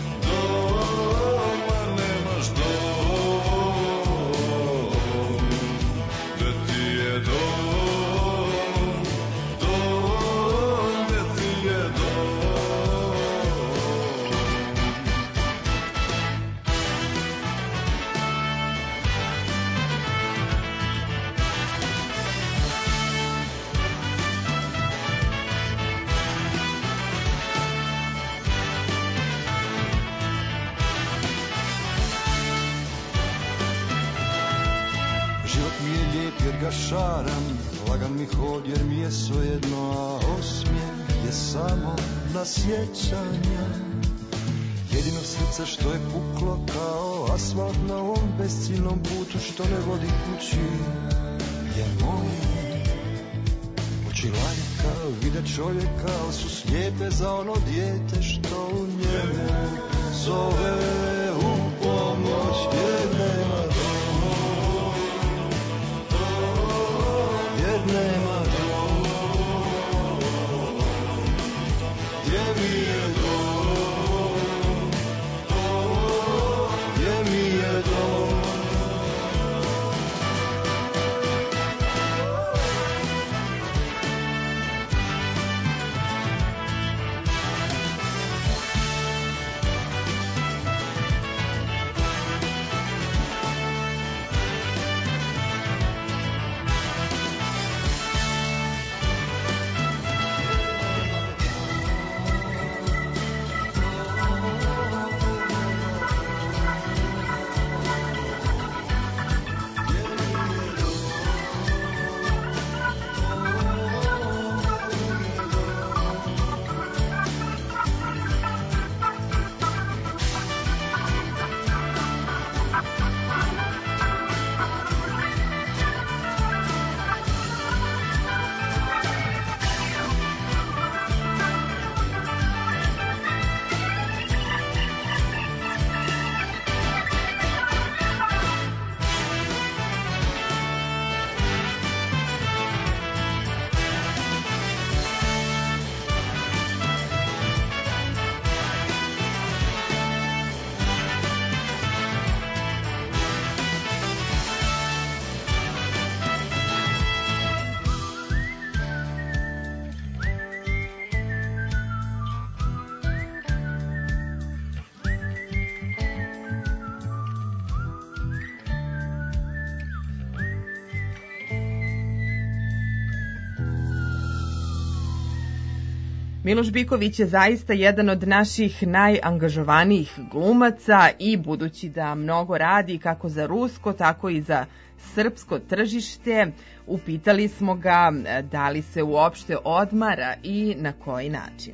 dom, a nemaš dom, gde ti je dom, dom, gde ti je dom. Jer ga šaram, lagan mi hod jer mi je svejedno, a osmijeh je samo na sjećanja. Jedino srce što je puklo kao asfalt na ovom besciljnom putu što ne vodi kući je moje. Oči lajka vide čovjeka, ali su slijepe za ono dijete što u njemu zove u pomoć jer nema dom. Nema dom, gdje mi je dom, gdje mi je dom. Miloš Biković je zaista jedan od naših najangažovanijih glumaca i budući da mnogo radi kako za rusko, tako i za srpsko tržište, upitali smo ga da li se uopšte odmara i na koji način.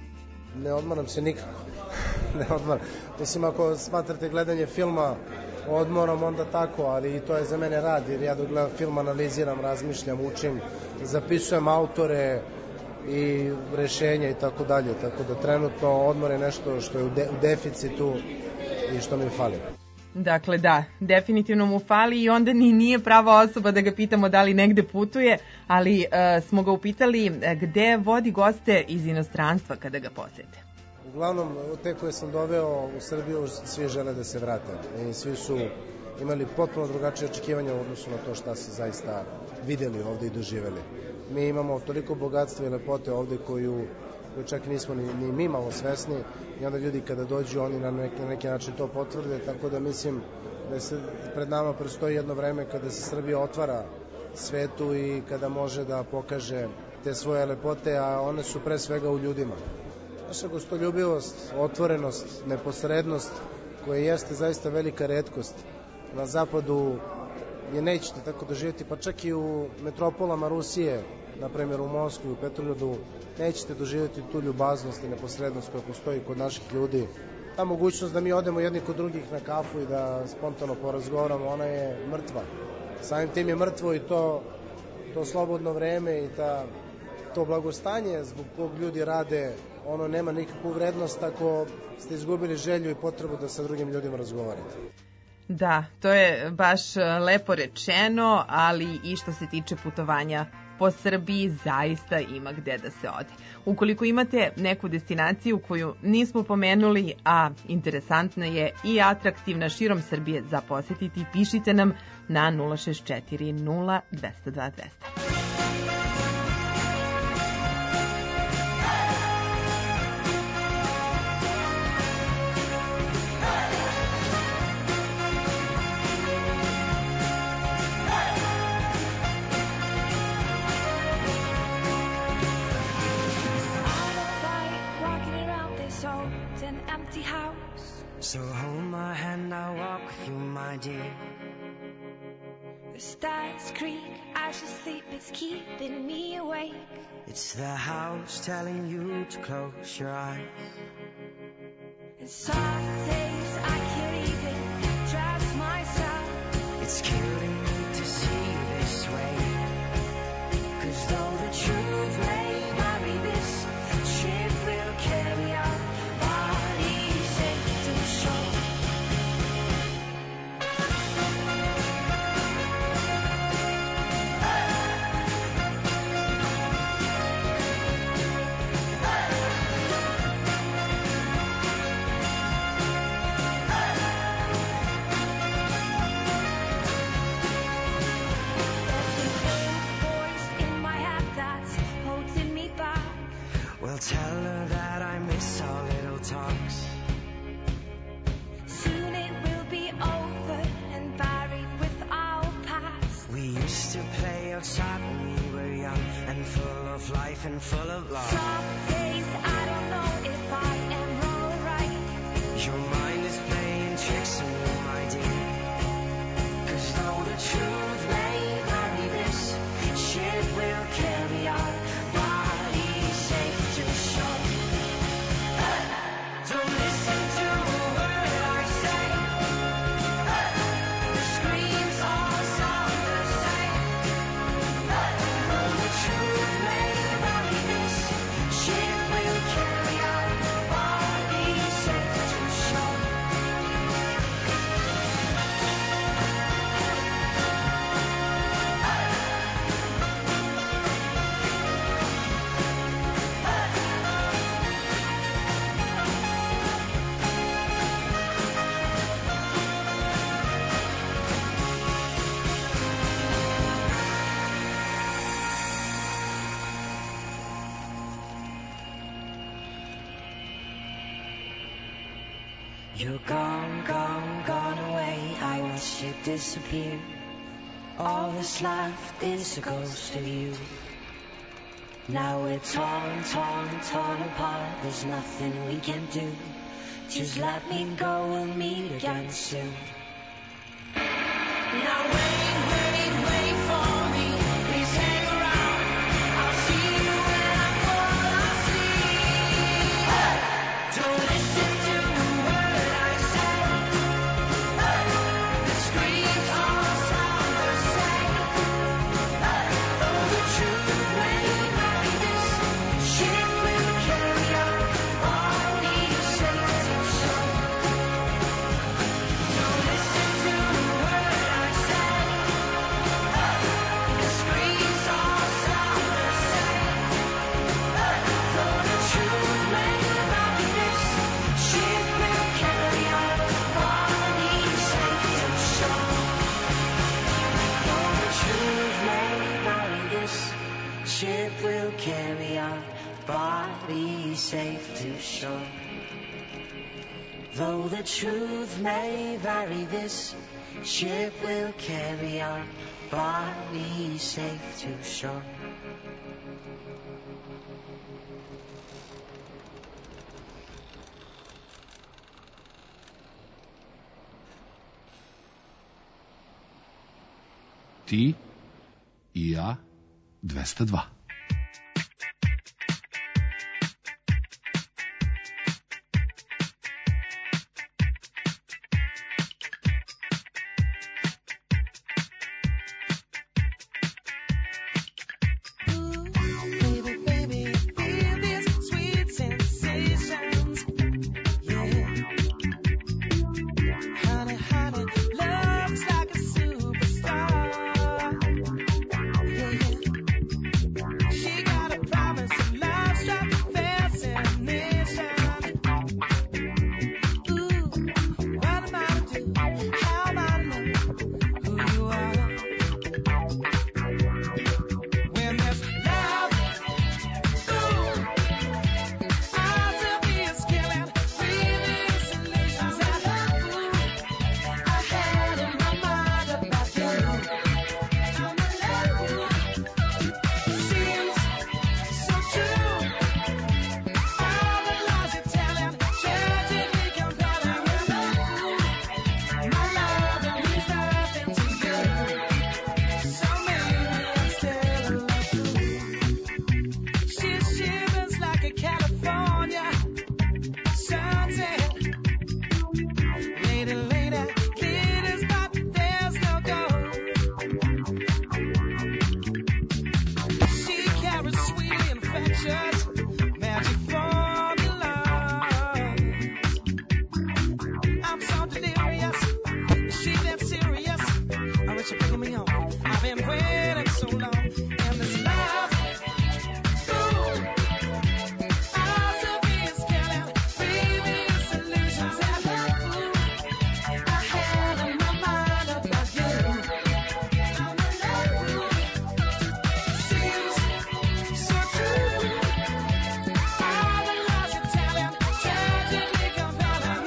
Ne odmaram se nikako. Ne odmaram. Mislim, ako smatrate gledanje filma odmorom, onda tako, ali i to je za mene rad, jer ja dok gledam film analiziram, razmišljam, učim, zapisujem autore i rešenja i tako dalje, tako da trenutno odmor je nešto što je u deficitu i što mi fali. Dakle, da, definitivno mu fali i onda nije prava osoba da ga pitamo da li negde putuje, ali smo ga upitali gde vodi goste iz inostranstva kada ga posete. Uglavnom, te koje sam doveo u Srbiju, svi žele da se vrate i svi su imali potpuno drugačije očekivanja u odnosu na to šta se zaista videli ovde i doživeli. Mi imamo toliko bogatstva i lepote ovde koju čak nismo ni mi malo svesni i onda ljudi kada dođu oni na neki način to potvrde, tako da mislim da se pred nama prestoji jedno vreme kada se Srbija otvara svetu i kada može da pokaže te svoje lepote, a one su pre svega u ljudima. Naša gostoljubivost, otvorenost, neposrednost koja jeste zaista velika retkost na zapadu je nećete tako doživjeti, pa čak i u metropolama Rusije, na primjer u Moskvi, u Petrogradu, nećete doživjeti tu ljubaznost i neposrednost koja postoji kod naših ljudi. Ta mogućnost da mi odemo jedni kod drugih na kafu i da spontano porazgovaramo, ona je mrtva. Samim tim je mrtvo i to slobodno vreme i to blagostanje zbog kog ljudi rade, ono nema nikakvu vrednost ako ste izgubili želju i potrebu da sa drugim ljudima razgovarate. Da, to je baš lepo rečeno, ali i što se tiče putovanja po Srbiji zaista ima gde da se ode. Ukoliko imate neku destinaciju koju nismo pomenuli, a interesantna je i atraktivna širom Srbije za posetiti, pišite nam na 064 0 202 200. So hold my hand, I'll walk with you, my dear. The stars creak, I should sleep, it's keeping me awake. It's the house telling you to close your eyes. And some days I can't even trust myself. It's killing me to see you this way. 'Cause though the truth may vary, this ship will carry our bodies safe to shore. Well, tell her that I miss our little talks. Soon it will be over and buried with our past. We used to play outside when we were young and full of life and full of love. Some days I don't know if I am wrong or right. Your mind is playing tricks on you, my dear. 'Cause though the truth may vary, this ship will carry our bodies safe to shore. Don't listen to a word I say. The screams all sound the same. Though the truth may vary, this ship will carry our bodies safe to shore. You're gone, gone, gone away. I watched you disappear. All that's left is a ghost of you. Now we're torn, torn, torn apart. There's nothing we can do. Just let me go, we'll meet again soon. Now wait, wait, wait for me. Please hang around. I'll see you when I fall asleep. Don't listen to a word I say. The screams all sound the same. Though the truth may vary, this ship will carry our bodies safe to shore. Don't listen to a word I say. The screams all sound the same. Though the truth may vary, this ship will carry our bodies safe to shore. Though the truth may vary, this ship will carry our bodies safe to shore. Though the truth may vary, this ship will carry our bodies safe to shore. Ti i ja 202. Baby, baby, feel these sweet sensations. Yeah. Honey, honey, love's like a superstar. Yeah, yeah. She got a promise of love, struck a fascination. Ooh, what am I to do? How am I to know who you are? When there's love, ooh, eyes of these killing, breathing solutions that I had in my mind about you. I'm in love. Seems so true. All the lies you're telling, tragically compelling. My love means nothing to you. So maybe I'm still in love. She shivers like a California sunset. Lady, lady, glitters, but there's no gold. She carries sweet infections, magic formulas. I'm so delirious. She that serious. I wish you're bringing me home. I've been waiting so long. And this love, ooh, eyes of these killing, breathing solutions that I had in my mind about you. I'm in love. Seems so true. All the lies you're telling, tragically compelling.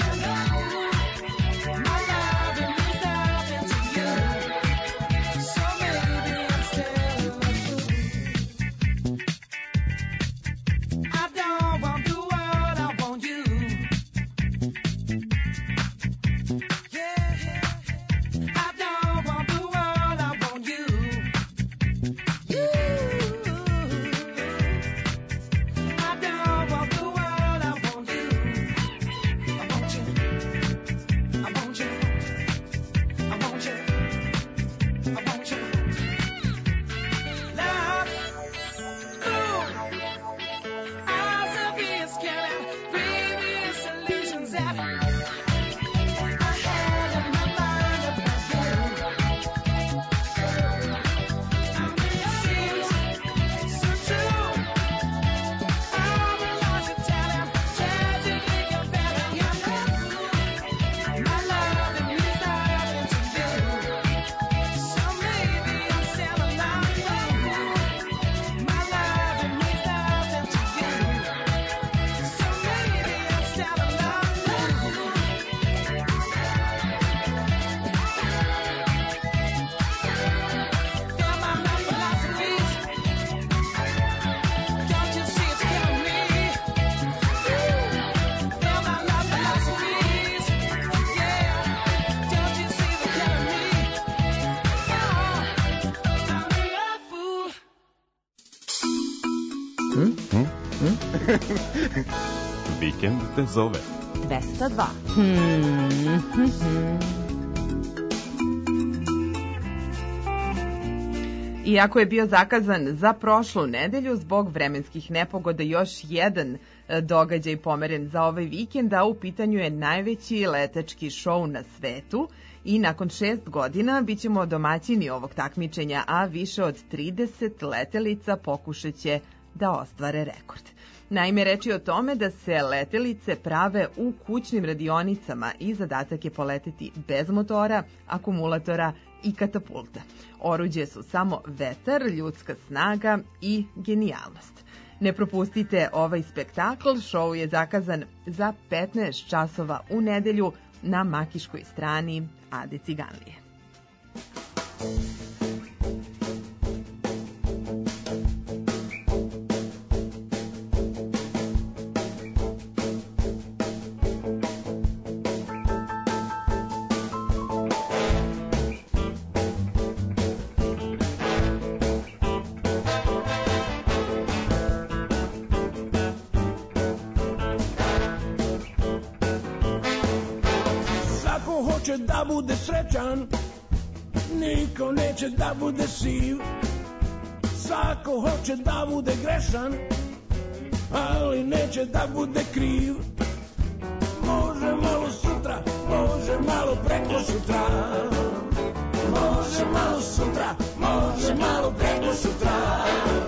My love means nothing to you. So maybe I'm still in love. I don't want the world, I want you. Yeah, I don't want the world, I want you. You. I don't want the world, I want you. I want you. I want you. I want you. I want you. Love. Ooh. Eyes of these killing, breathing solutions that I had in my mind about you. Seems so true. All the lies you're telling, tragically compelling. My love means nothing to you. So maybe I'm still alive. My love means nothing to you. So maybe I'm still alive. They're my love philosophies. Don't you see it's killing me? They're my love philosophies. Yeah. Don't you see they're killing me? I'm a love fool. Vikend te zove. 202. Iako je bio zakazan za prošlu nedelju, zbog vremenskih nepogoda još jedan događaj pomeren za ovaj vikend, a u pitanju je najveći letački šou na svetu i nakon 6 godina bit ćemo domaćini ovog takmičenja, a više od 30 letelica pokušat će da ostvare rekord. Naime, reč je o tome da se letelice prave u kućnim radionicama i zadatak je poleteti bez motora, akumulatora i katapulta. Oruđe su samo vetar, ljudska snaga i genijalnost. Ne propustite ovaj spektakl, šou je zakazan za 15 časova u nedelju na makiškoj strani Ade Ciganlije. hoće da bude srećan, niko neće da bude siv. Svako hoće da bude grešan, ali neće da bude kriv. Može malo sutra, može malo preko sutra. Može malo sutra, može malo preko sutra.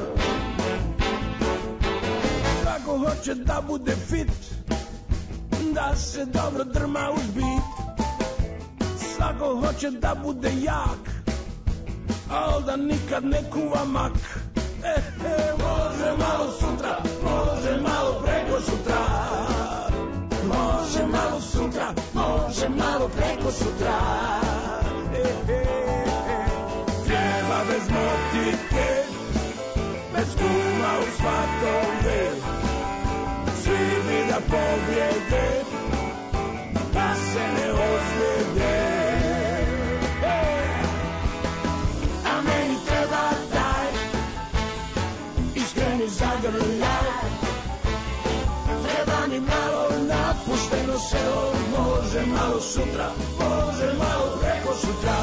Svako hoće da bude fit, da se dobro drma uz bit. Svako hoće da bude jak, al da nikad ne kuva mak. Može malo sutra, može malo preko sutra. Može malo sutra, može malo preko sutra. Treba bez motike, bez kuma u svatove. Svi bi da pobjede, da se ne ozljede. A meni treba taj iskreni zagrljaj. Treba mi malo napušteno selo. Može malo sutra, može malo preko sutra.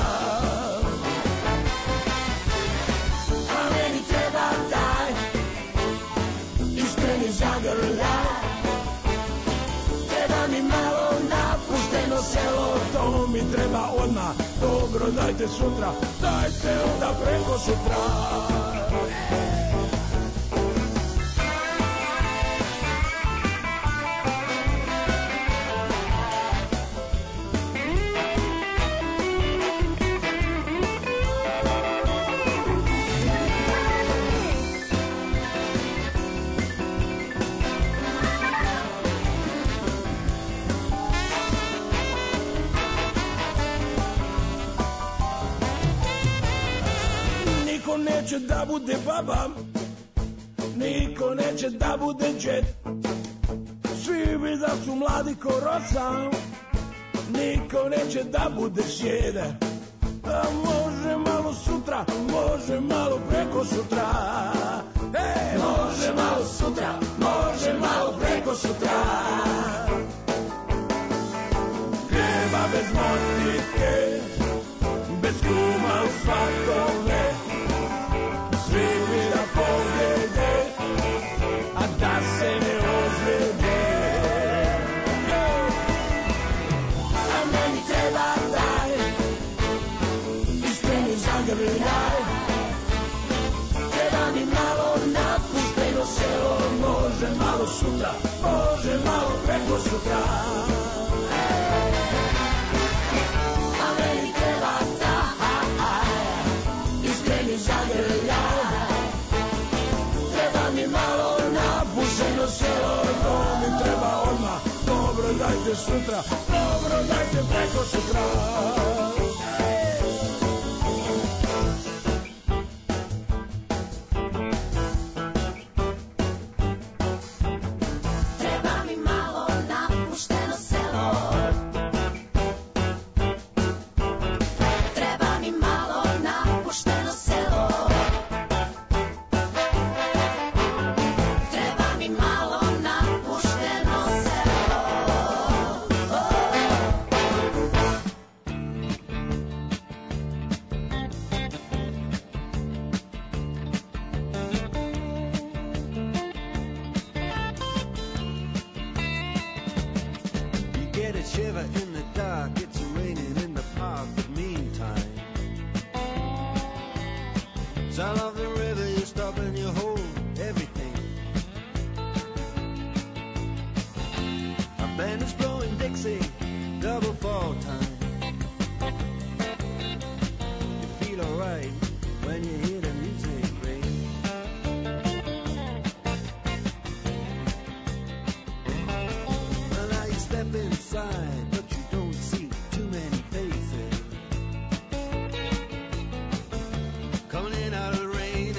A meni treba taj iskreni zagrljaj. Treba mi malo napušteno selo. To mi treba odmah. Dobro, dajte sutra, dajte onda preko sutra. Neće da bude baba, niko neće da bude džet. Svi bi da su mladi ko rosa, niko neće da bude sjede. A može malo sutra, može malo preko sutra. Može malo sutra, može malo preko sutra. Treba bez motike, bez kuma u svatove. Svi bi da pobjede, a da se ne ozljede. A meni treba taj iskreni zagrljaj. Treba mi malo napušteno selo. Može malo sutra, može malo preko sutra. A meni treba taj iskreni zagrljaj. Malo napušteno selo, to mi treba odmah. Dobro, dajte sutra, dobro, dajte preko sutra. Treba mi malo napušteno selo. Treba mi malo napušteno selo. Shiver in the dark, it's raining in the park, but meantime, sound of the river, you stop and you hold everything. A band is blowing Dixie, double fall time. You feel alright when you hear the music ring. Well, now you step inside, but you don't see too many faces. Coming in out of the rain,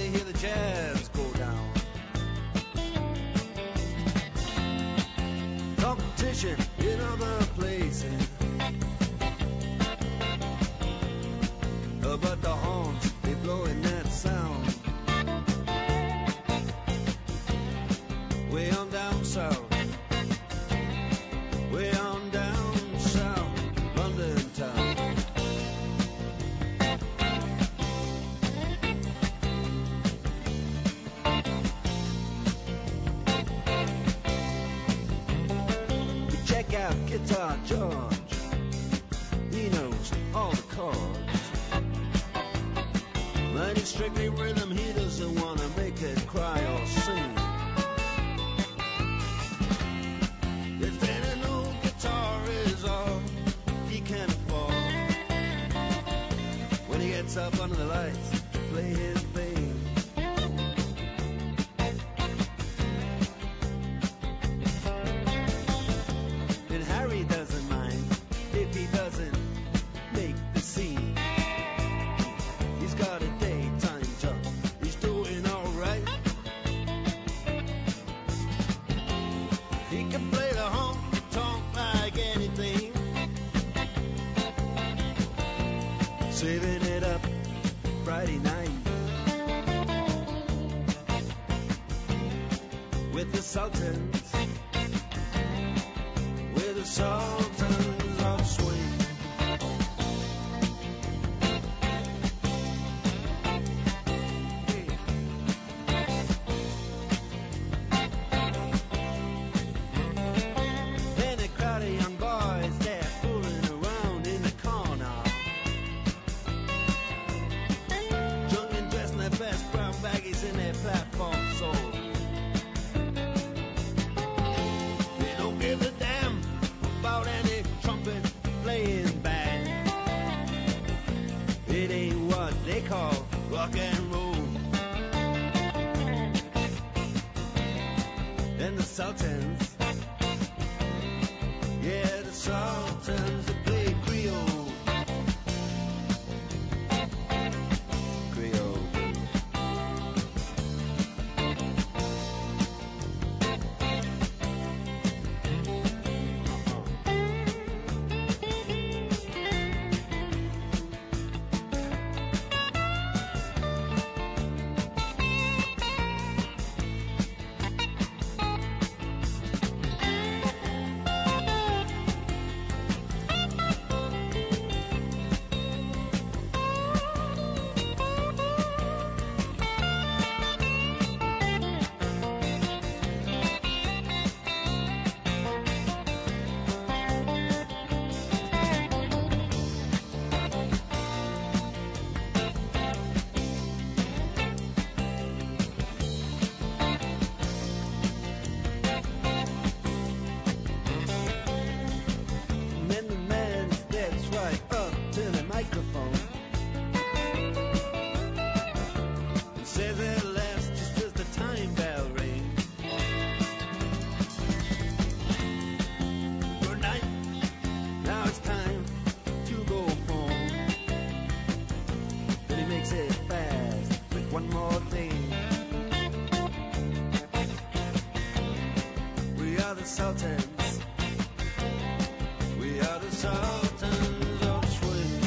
guitar, George. He knows all the chords. But it's strictly rhythm, he doesn't want to make it cry or sing. If then an old guitar is all he can afford, when he gets up under the lights to play his thing. And Harry doesn't mind if he doesn't make the scene. He's got a daytime job, he's doing alright. He can play the honky-tonk like anything, saving it up Friday night with the Sultans, with the Sultans of Swing. Then a crowd of young boys, they're fooling around in the corner, drunk and dressed in their best brown baggies in their platform soles. They don't give a damn about any trumpet playing band. It ain't what they call rock and roll. And the Sultans, yeah, the Sultans, they play Creole. Creole. And then the man steps right up to the microphone and says at last, just as the time bell rings, good night, now it's time to go home. Then he makes it fast with one more thing. We are the Sultans. We are the Sultans of Swing.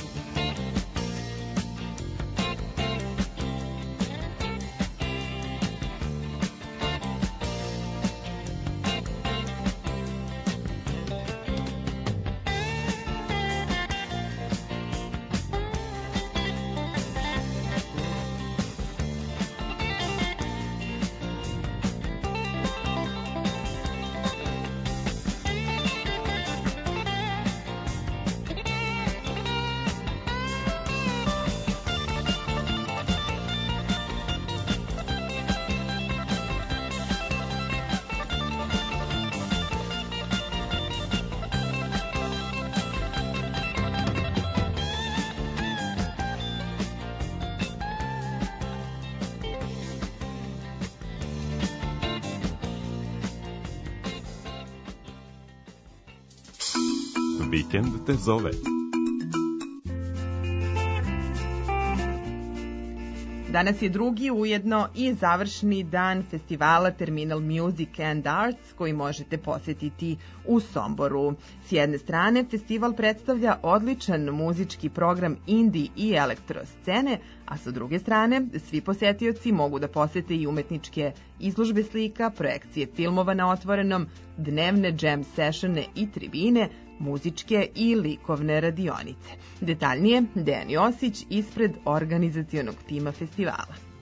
Vikend te zove. Danas je drugi, ujedno i završni dan festivala Terminal Music and Arts koji možete posetiti u Somboru. S jedne strane, festival predstavlja odličan muzički program indie i elektro scene, a sa druge strane, svi posetioci mogu da posete i umetničke izložbe slika, projekcije filmova na otvorenom, dnevne jam sessione i tribine, muzičke i likovne radionice. Detaljnije, Dejan Josić ispred organizacionog tima festivala.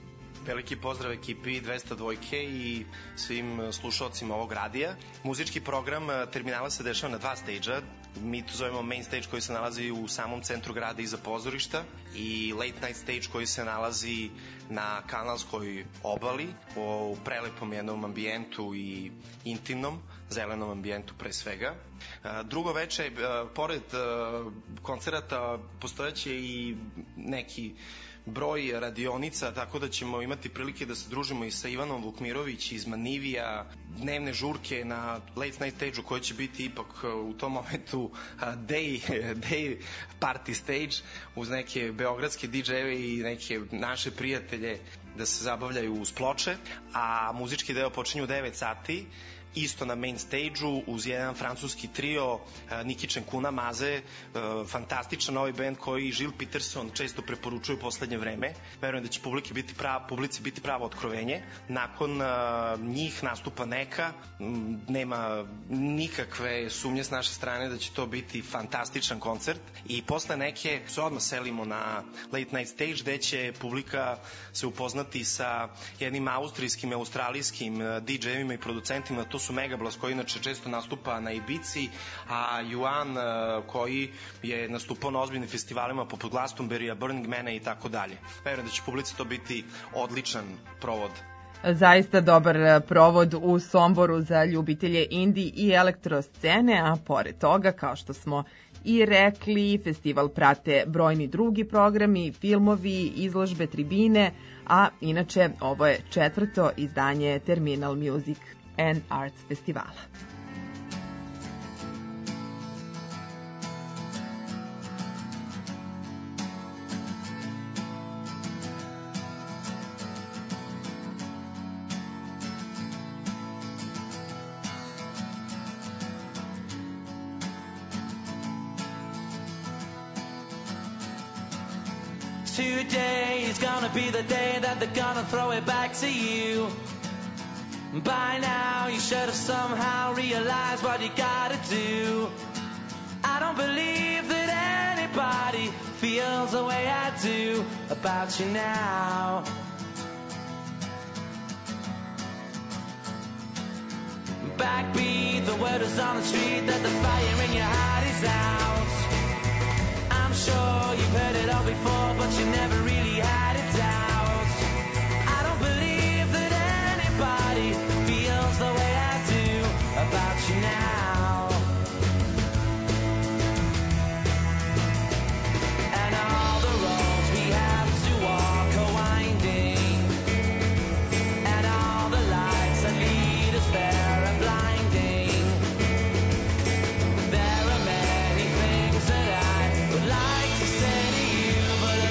Veliki pozdrav ekipi 202 i svim slušalcima ovog radija. Muzički program Terminala se dešava na 2 stage-a. Mi to zovemo main stage koji se nalazi u samom centru grada iza pozorišta i late night stage koji se nalazi na kanalskoj obali u prelepom jednom ambijentu i intimnom, zelenom ambijentu pre svega. Drugo veče, pored koncerata postojeće i neki broj radionica, tako da ćemo imati prilike da se družimo i sa Ivanom Vukmirović iz Manivija, dnevne žurke na late night stage-u koji će biti ipak u tom momentu day party stage uz neke beogradske DJ-eve i neke naše prijatelje da se zabavljaju uz ploče, a muzički deo počinje u 9 sati isto na main stage-u uz jedan francuski trio Nikičen Kuna Maze, fantastičan novi band koji Žil Peterson često preporučuje u poslednje vreme. Verujem da će publici biti pravo otkrovenje. Nakon njih nastupa Neka, nema nikakve sumnje s naše strane da će to biti fantastičan koncert i posle Neke se odmah selimo na late night stage gde će publika se upoznati sa jednim australijskim DJ-evima i producentima. To su Megablas koji inače često nastupa na Ibici, a Juan koji je nastupao na ozbiljnim festivalima poput Glastonburya, Burning Mana i tako dalje. Verujem da će publici to biti odličan provod. Zaista dobar provod u Somboru za ljubitelje indie i elektroscene, a pored toga, kao što smo i rekli, festival prate brojni drugi programi, filmovi, izložbe, tribine, a inače ovo je 4. izdanje Terminal Music and Arts festivala. Today is gonna be the day that they're gonna throw it back to you. By now you should have somehow realized what you gotta do. I don't believe that anybody feels the way I do about you now. Backbeat, the word is on the street that the fire in your heart is out. I'm sure you've heard it all before, but you never really had it out. I don't believe that anybody feels the way I do about you now. And all the roads we have to walk are winding, and all the lights that lead us there are blinding. There are many things that I would like to say to you, but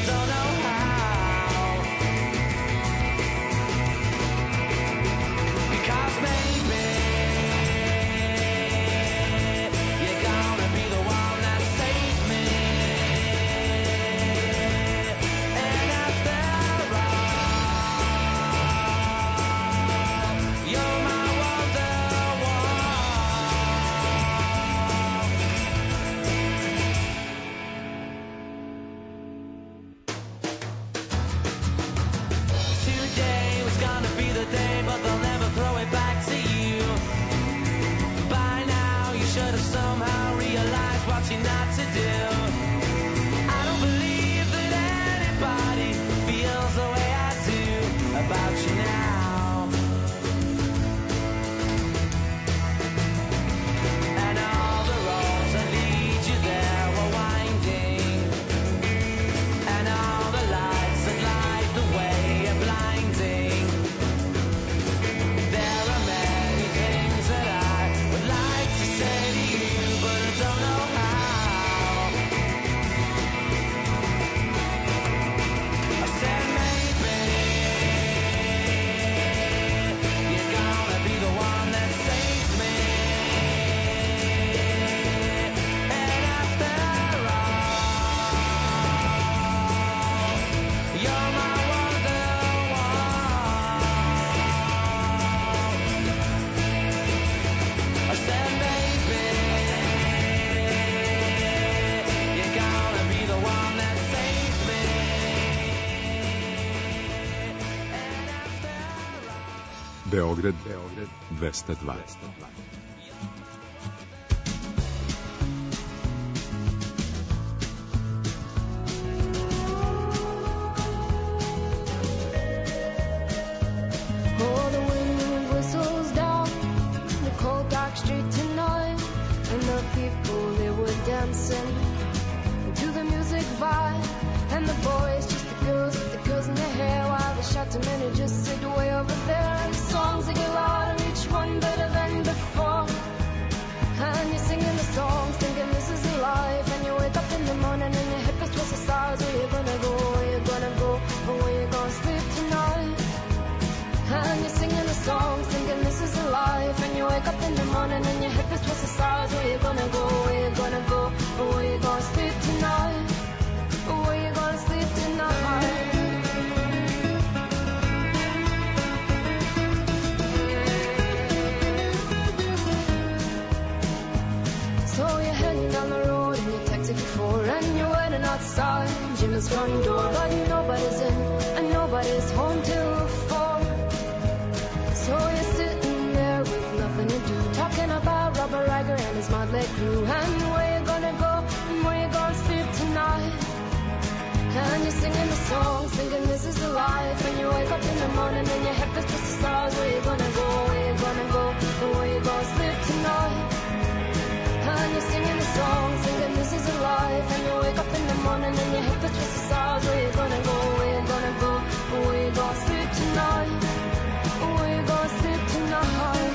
Beograd 202. Oh, the wind whistles down the cold dark street tonight, and the people they were dancing to the music vibe, and the boys just the girls in their hair, while the shouting men who just sit way over there. And songs they get louder, each one better than before. And you're singing the songs, thinking this is a life. And you wake up in the morning and your hip is twist the stars. Where you gonna go? Where you gonna go? Or where you gonna sleep tonight? And you're singing the songs, thinking this is a life. And you wake up in the morning and your hip is twist the stars. Where you gonna go? Where you gonna go? Or where you gonna sleep tonight? Or where you gonna sleep tonight? So you're heading down the road in your taxi for 4, and you're waiting outside Jim's front door, but nobody's in and nobody's home till 4. So you're sitting there with nothing to do, talking about Robert Riger and his motley crew, and where you gonna go and where you gonna sleep tonight. And you're singing the songs, thinking this is the life. And you wake up in the morning and your head is just the stars. Where you gonna go? Where you gonna go? And where you gonna sleep tonight? And you're singing the songs, thinking this is a life. And you wake up in the morning and your head is just the stars. Where you gonna go? Where you gonna go? And where you gonna sleep tonight? And where you gonna sleep tonight?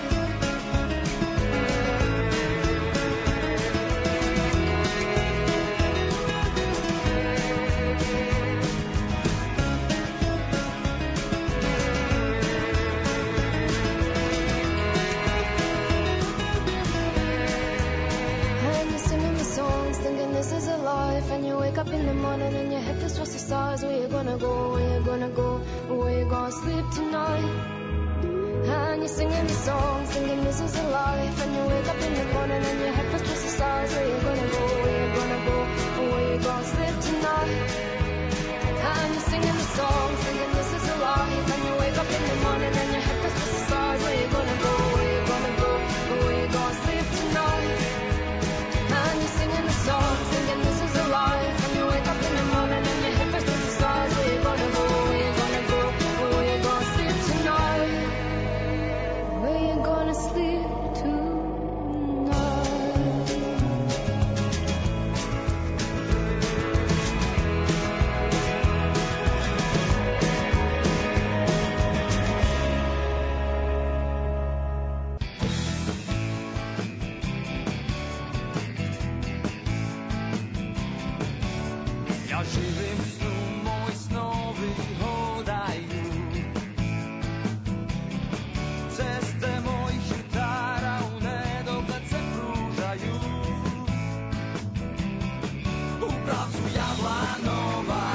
Thinking this is a life, and you wake up in the morning and your head is towards the stars. Where you gonna go? Where you gonna go? Where you gonna sleep tonight? And you're singing the songs, thinking this is a life, and you wake up in the morning and your head is towards the stars. Where you gonna go? Where you gonna go? Where you gonna sleep tonight? And you're singing the songs, thinking this is a life, and you wake up in the morning and your head is towards the stars. Where you gonna go? Where you gonna go? Where you gonna sleep tonight? And you're singing the songs, thinking this is a life. And you wake up in the morning and your head is towards the stars. Where you gonna go? Where you gonna go? Where you gonna sleep tonight? Where you gonna sleep tonight? Ja živim snu, moji snovi hodaju. Ceste mojih jutara u nedogled se pružaju. U pravcu Jablanova,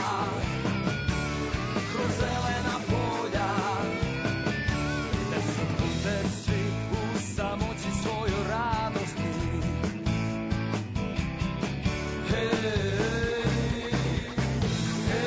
kroz zelena polja, gde su putevi svi u samoći svojoj radosti. Hej,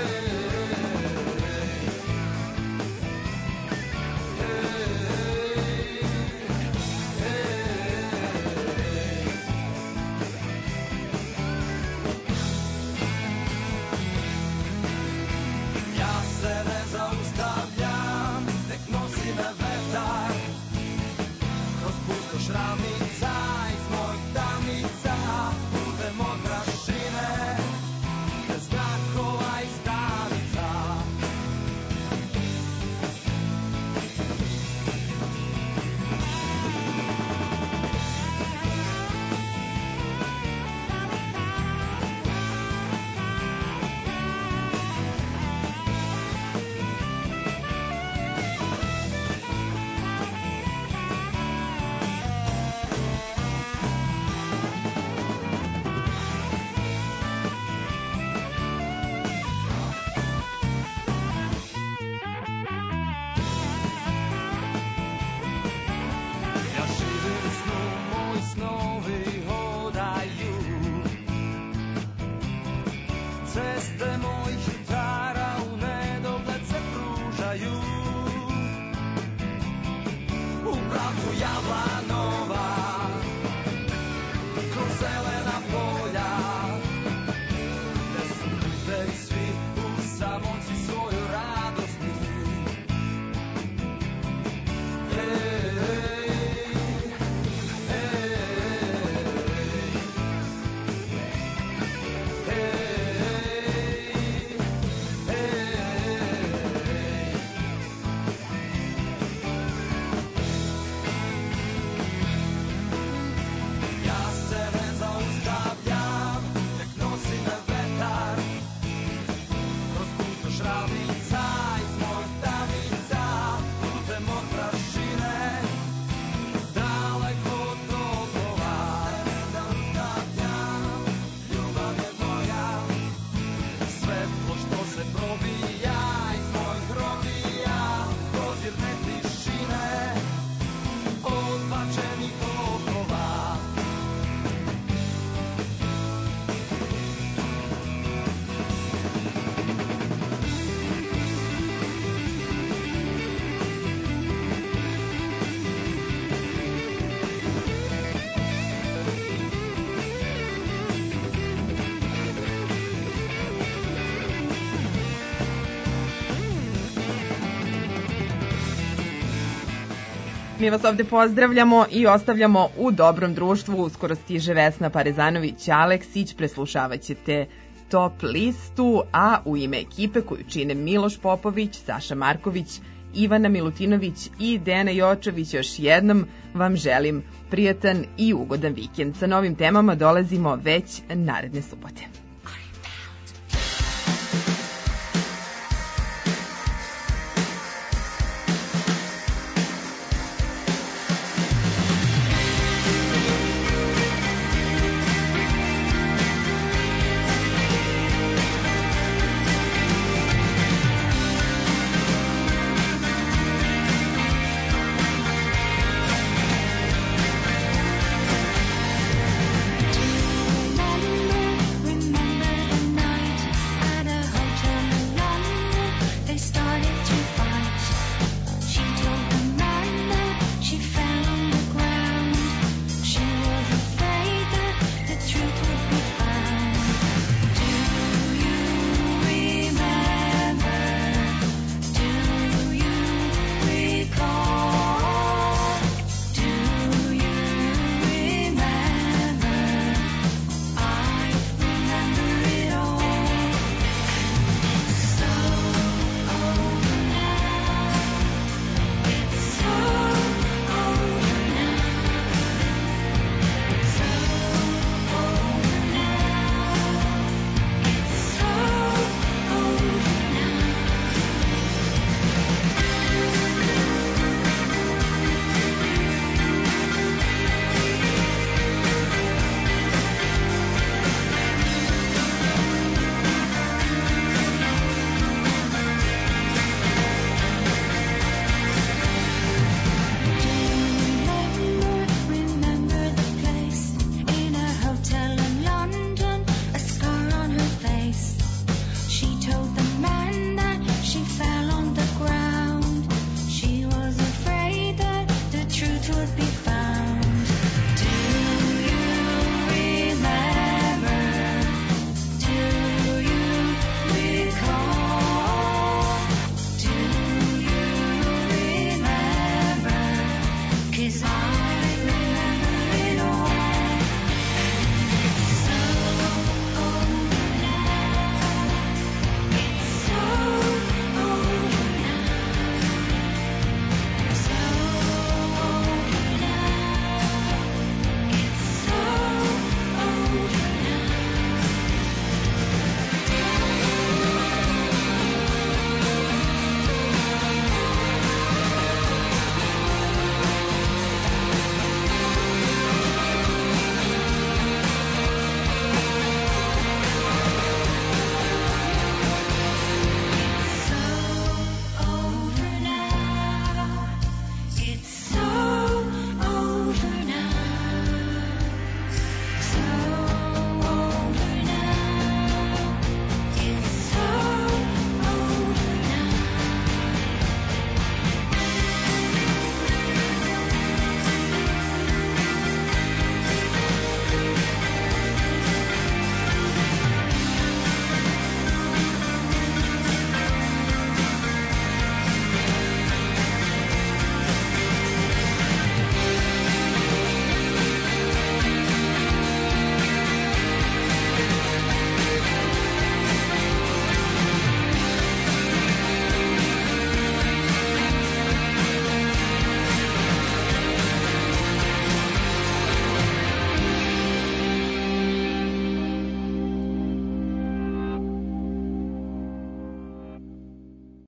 Mi vas ovde pozdravljamo i ostavljamo u dobrom društvu. Uskoro stiže Vesna Parezanović, Aleksić, preslušavat ćete Top listu, a u ime ekipe koju čine Miloš Popović, Saša Marković, Ivana Milutinović i Dejana Jočević, još jednom vam želim prijatan i ugodan vikend. Sa novim temama dolazimo već naredne subote.